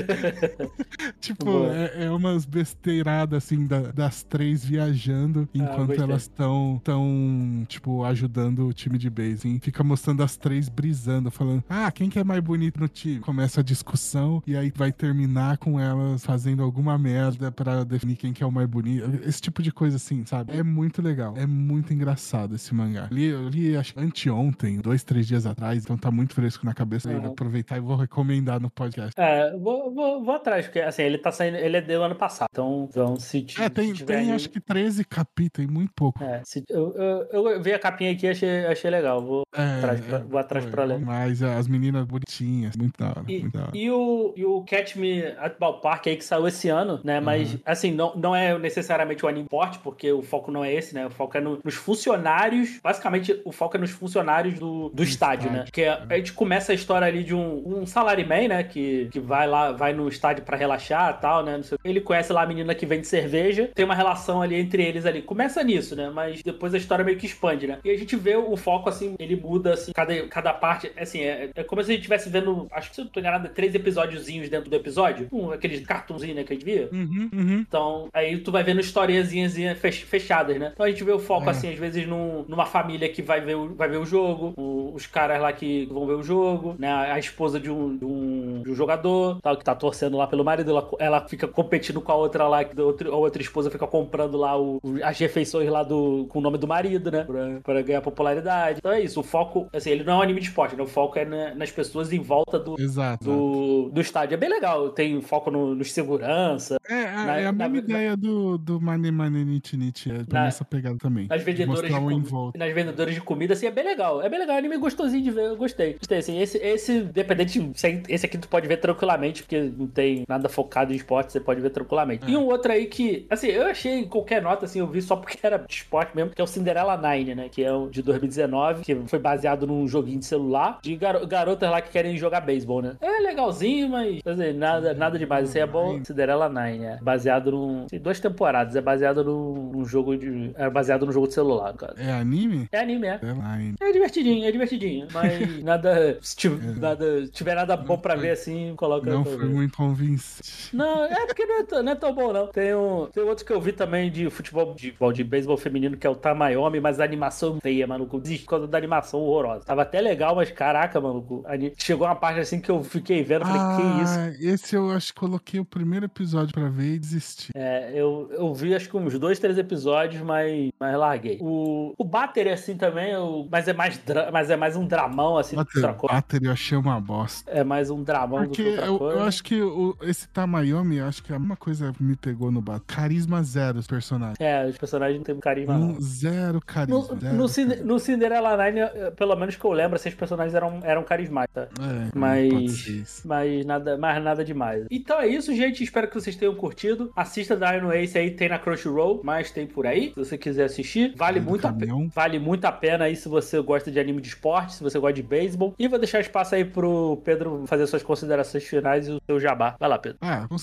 Tipo, Boa. é, é umas besteiradas assim da- das três viajando enquanto gostei. elas estão tão, tipo, ajudando o time de base. Hein? Fica mostrando as três brisando, falando: ah, quem que é mais bonito no time? Começa a discussão e aí vai terminar com elas fazendo alguma merda pra definir quem que é o mais bonito. Esse tipo de coisa assim, sabe? É muito legal. É muito engraçado esse mangá. Li, eu li acho, anteontem, dois, três dias atrás, então tá muito fresco na cabeça. Aí Uhum. vou aproveitar e vou recomendar no podcast. É, vou, vou, vou atrás, porque assim, ele tá saindo, ele é do ano passado, então, então se, É, tem, se tiver tem anime- acho que treze capítulos, tem muito pouco. É, se, eu, eu, eu vi a capinha aqui e achei, achei legal. Vou É, atrás pra, é, vou atrás pô, pra é ler. bom demais, as meninas bonitinhas, muito da hora, E, muito da hora. e, o, e o Catch Me at Ballpark aí que saiu esse ano, né? Mas, Uhum. assim, não, não é necessariamente o anime forte, porque o foco não é esse, né? O foco é no- nos funcionários. Basicamente, o foco é nos funcionários do, do Do estádio, né? estádio, Porque a, a gente começa a história ali de um, um salaryman, né? Que, que vai lá, vai no estádio pra relaxar e tal, né? Não sei o quê. Ele conhece lá a menina que vende cerveja, tem uma relação ali entre eles ali. Começa nisso, né? Mas depois a história meio que expande, né? E a gente vê o foco, assim, ele muda, assim, cada, cada parte, assim, é, é como se a gente estivesse vendo, acho que se eu não tô enganado, três episódiozinhos dentro do episódio, um, aqueles cartunzinhos, né, que a gente via. Uhum, uhum. Então, aí tu vai vendo historiazinhas fech- fechadas, né? Então a gente vê o foco, É. assim, às vezes num- numa família que vai ver o, vai ver o jogo, o- os caras lá que vão ver o jogo, né? A esposa de um, de um, de um jogador, tal, que tá torcendo lá pelo marido, ela, ela fica competindo com a outra lá, que a outra, a outra esposa fica comprando lá o, o- as refeições lá do, com o nome do marido, né? Pra, pra ganhar popularidade. Então é isso, o foco, assim, ele não é um anime de esporte, né? O foco é na- nas pessoas em volta do, Exato. do, do estádio. É bem legal, tem foco no, nos segurança, É, é, na- é a na- mesma na- ideia do, do Mane Mane Nichi Nichi, é pra Na- nessa pegada também. nas de vendedoras mostrar de, um em com... volta. nas vendedoras de comida, assim, é bem legal. É bem legal, é um anime gostosinho de ver, eu gostei. Gostei, assim, esse, esse independente, esse aqui tu pode ver tranquilamente, porque não tem nada focado em esporte, você pode ver tranquilamente. É. E um outro aí que, assim, eu achei qualquer nota, assim, eu vi só porque era de esporte mesmo, que é o Cinderella Nine, né, que é o de dois mil e dezenove, que foi baseado num joguinho de celular, de garo- garotas lá que querem jogar beisebol, né. É legalzinho, mas, quer dizer, nada, nada demais. Isso aí é bom. Nine. Cinderella Nine, é. Baseado num... Tem duas temporadas, é baseado num, num jogo de... É baseado no jogo de celular, cara. É anime? É anime, é. É line. É divertidinho, é divertidinho. Mas nada. Se tiver, nada, se tiver nada bom pra foi- ver assim, coloca Não pra foi ver. muito convincente. Não, é porque não é, tão- não é tão bom, não. Tem, um, tem outro que eu vi também de futebol, de, bom, de beisebol feminino, que é o Tamayomi, mas a animação feia, maluco. Eu desisti por causa da animação horrorosa. Tava até legal, mas caraca, maluco. ani- Chegou uma parte assim que eu fiquei vendo, falei, que isso? Ah, esse eu acho que coloquei o primeiro episódio pra ver e desisti. É, eu, eu vi acho que uns dois, três episódios, mas, mas larguei. O, o Battery, assim, também, eu, mas, é mais dra- mas é mais um dramão, assim, do que outra Bater, coisa. Bater eu achei uma bosta. É mais um dramão Porque do que outra eu, coisa. eu acho que o, esse Tamayomi, eu acho que uma coisa que me pegou no Bater. Carisma zero os personagens. É, os personagens não têm carisma, não. Um, zero carisma. No, zero no, Cine- carisma. no Cinderella Nine, eh, pelo menos que eu lembro, esses personagens eram, eram carismáticos. Tá? É, pode Mas, ser isso. mas, nada, mas nada demais. Então é isso, gente. Espero que vocês tenham curtido. Assista Dino Ace aí, tem na Crunchyroll, mas tem por aí. Se você quiser assistir, vale É do muito, a pe- caminhão. vale muito a pena aí se você gosta de anime de esporte, se você gosta de beisebol. E vou deixar espaço aí pro Pedro fazer suas considerações finais e o seu jabá. Vai lá, Pedro. Ah, considerações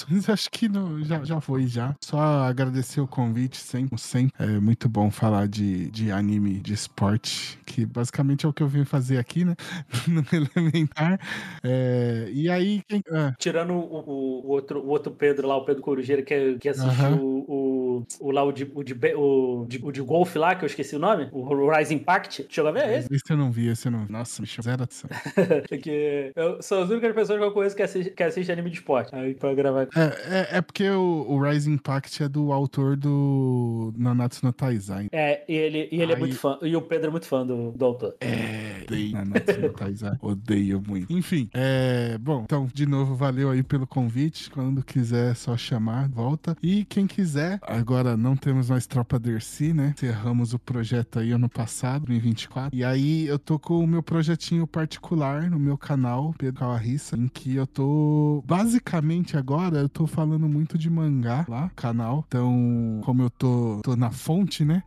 recomendações acho que não, já, já foi já. Só agradecer o convite sempre, sempre. É muito bom falar de, de anime, de esporte, que basicamente é o que eu vim fazer aqui, né? No Elementar. É, e aí, quem... Ah, Tirando o, o, o outro, o outro Pedro lá, o Pedro Corujeira, que, que assistiu aham. o, o lá, o de, o, de, o, de, o de golfe lá, que eu esqueci o nome, o Rise Impact. Chegou a ver esse? Esse eu não vi, esse eu não vi. Nossa, me chama zero atenção. Porque eu, são as únicas pessoas que eu conheço que assistem que assiste anime de esporte. Aí pra gravar. É, é, é porque o, o Rise Impact é do autor do Nanatsu no Taizai. É, e ele, e ele é Aí- muito fã. E o Pedro é muito fã do, do autor. É, odeio Nanatsu no Taizai. Odeio muito. Enfim, é, bom, então, de novo, valeu aí pelo convite. Quando quiser, é só chamar, volta. E quem quiser, agora não temos mais Tropa Dercy, né? Encerramos o projeto aí ano passado, dois mil e vinte e quatro. E aí eu tô com o meu projetinho particular no meu canal, Pedro Calarissa, em que eu tô, basicamente agora, eu tô falando muito de mangá lá, canal. Então, como eu tô, tô na fonte, né?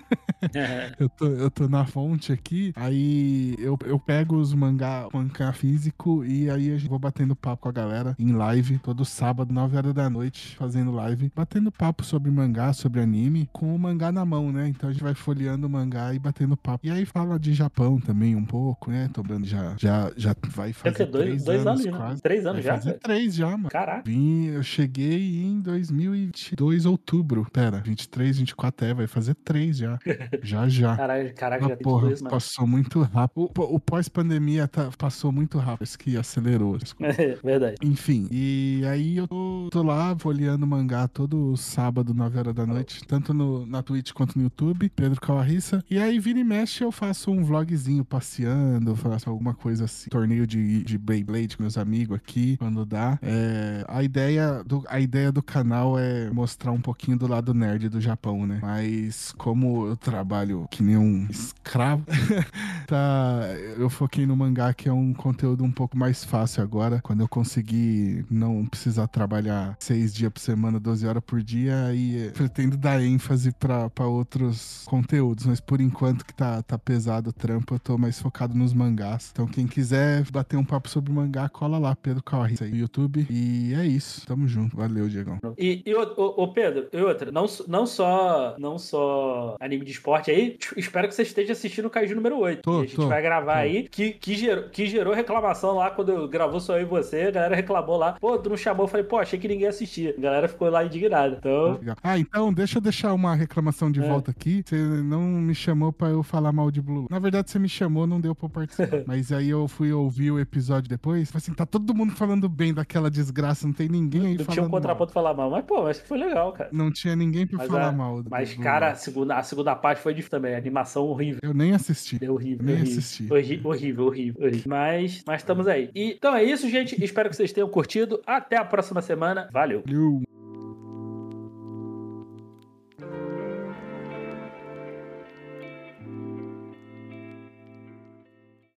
Eu tô, eu tô na fonte aqui, aí eu, eu pego os mangá, mangá físico e aí eu vou batendo papo com a galera em live, todo sábado, nove horas da noite, fazendo live, batendo papo sobre mangá, sobre anime, com o mangá na mão, né? Então a gente vai folheando o mangá e batendo papo. E aí fala de Japão também um pouco, né? Tô vendo já, já, já vai Deve fazer ter dois, três dois anos, anos, né? quase. Três anos Vai já? fazer velho? três já, mano. Caraca. Vim, eu cheguei em dois mil e vinte e dois, outubro. Pera, vinte e três, vinte e quatro, é, vai fazer três já. Já, já. Caralho, caraca, Ah, já tem porra, tudo isso, mano. passou muito rápido. O, o pós-pandemia tá- passou muito rápido, isso que acelerou. Desculpa. Verdade. Enfim, e aí eu tô, tô lá folheando mangá todo sábado, nove horas da noite, tanto no, na Twitch quanto no YouTube, Pedro Calarissa. E aí, vira e mexe, eu faço um vlogzinho passeando, faço alguma coisa assim, torneio de, de Beyblade com meus amigos aqui, quando dá. É, a, ideia do, a ideia do canal é mostrar um pouquinho do lado nerd do Japão, né? Mas como eu trabalho que nem um escravo, tá, eu foquei no mangá, que é um conteúdo um pouco mais fácil agora. Quando eu conseguir não precisar trabalhar seis dias por semana, doze horas por dia, aí pretendo dar ênfase pra, pra outros conteúdos. Mas por enquanto que tá, tá pesado o trampo, eu tô mais focado nos mangás. Então quem quiser bater um papo sobre mangá, cola lá, Pedro Corre, aí no YouTube. E é isso, tamo junto. Valeu, Diegão. E, e o, o, o Pedro, e outra, não, não só não só anime de esporte aí, espero que você esteja assistindo o Kaiju número oito. Tô, e a gente tô, vai gravar tô. aí, que, que, gerou, que gerou reclamação lá quando gravou só eu e você, a galera reclamou lá, pô, tu não chamou, eu falei, pô, achei que ninguém assistia. A galera ficou lá indignada, então... Ah, então deixa eu deixar uma reclamação de É. volta aqui. Você não me chamou pra eu falar mal de Blue. Na verdade, você me chamou, não deu pra eu participar. Mas aí eu fui ouvir o episódio depois. Falei assim, tá todo mundo falando bem daquela desgraça, não tem ninguém aí Não falando tinha um mal. contraponto pra falar mal, mas pô, acho que foi legal, cara. Não tinha ninguém pra Mas, falar a- mal. do mas Blue cara, a Lock. segunda, a segunda parte foi difícil também, a animação horrível. Eu nem assisti. É horrível, Nem horrível. assisti. Horri- horrível, horrível, horrível. Mas, mas estamos aí. E, então é isso, gente. Espero que vocês tenham curtido. Até a próxima semana. Valeu. Valeu.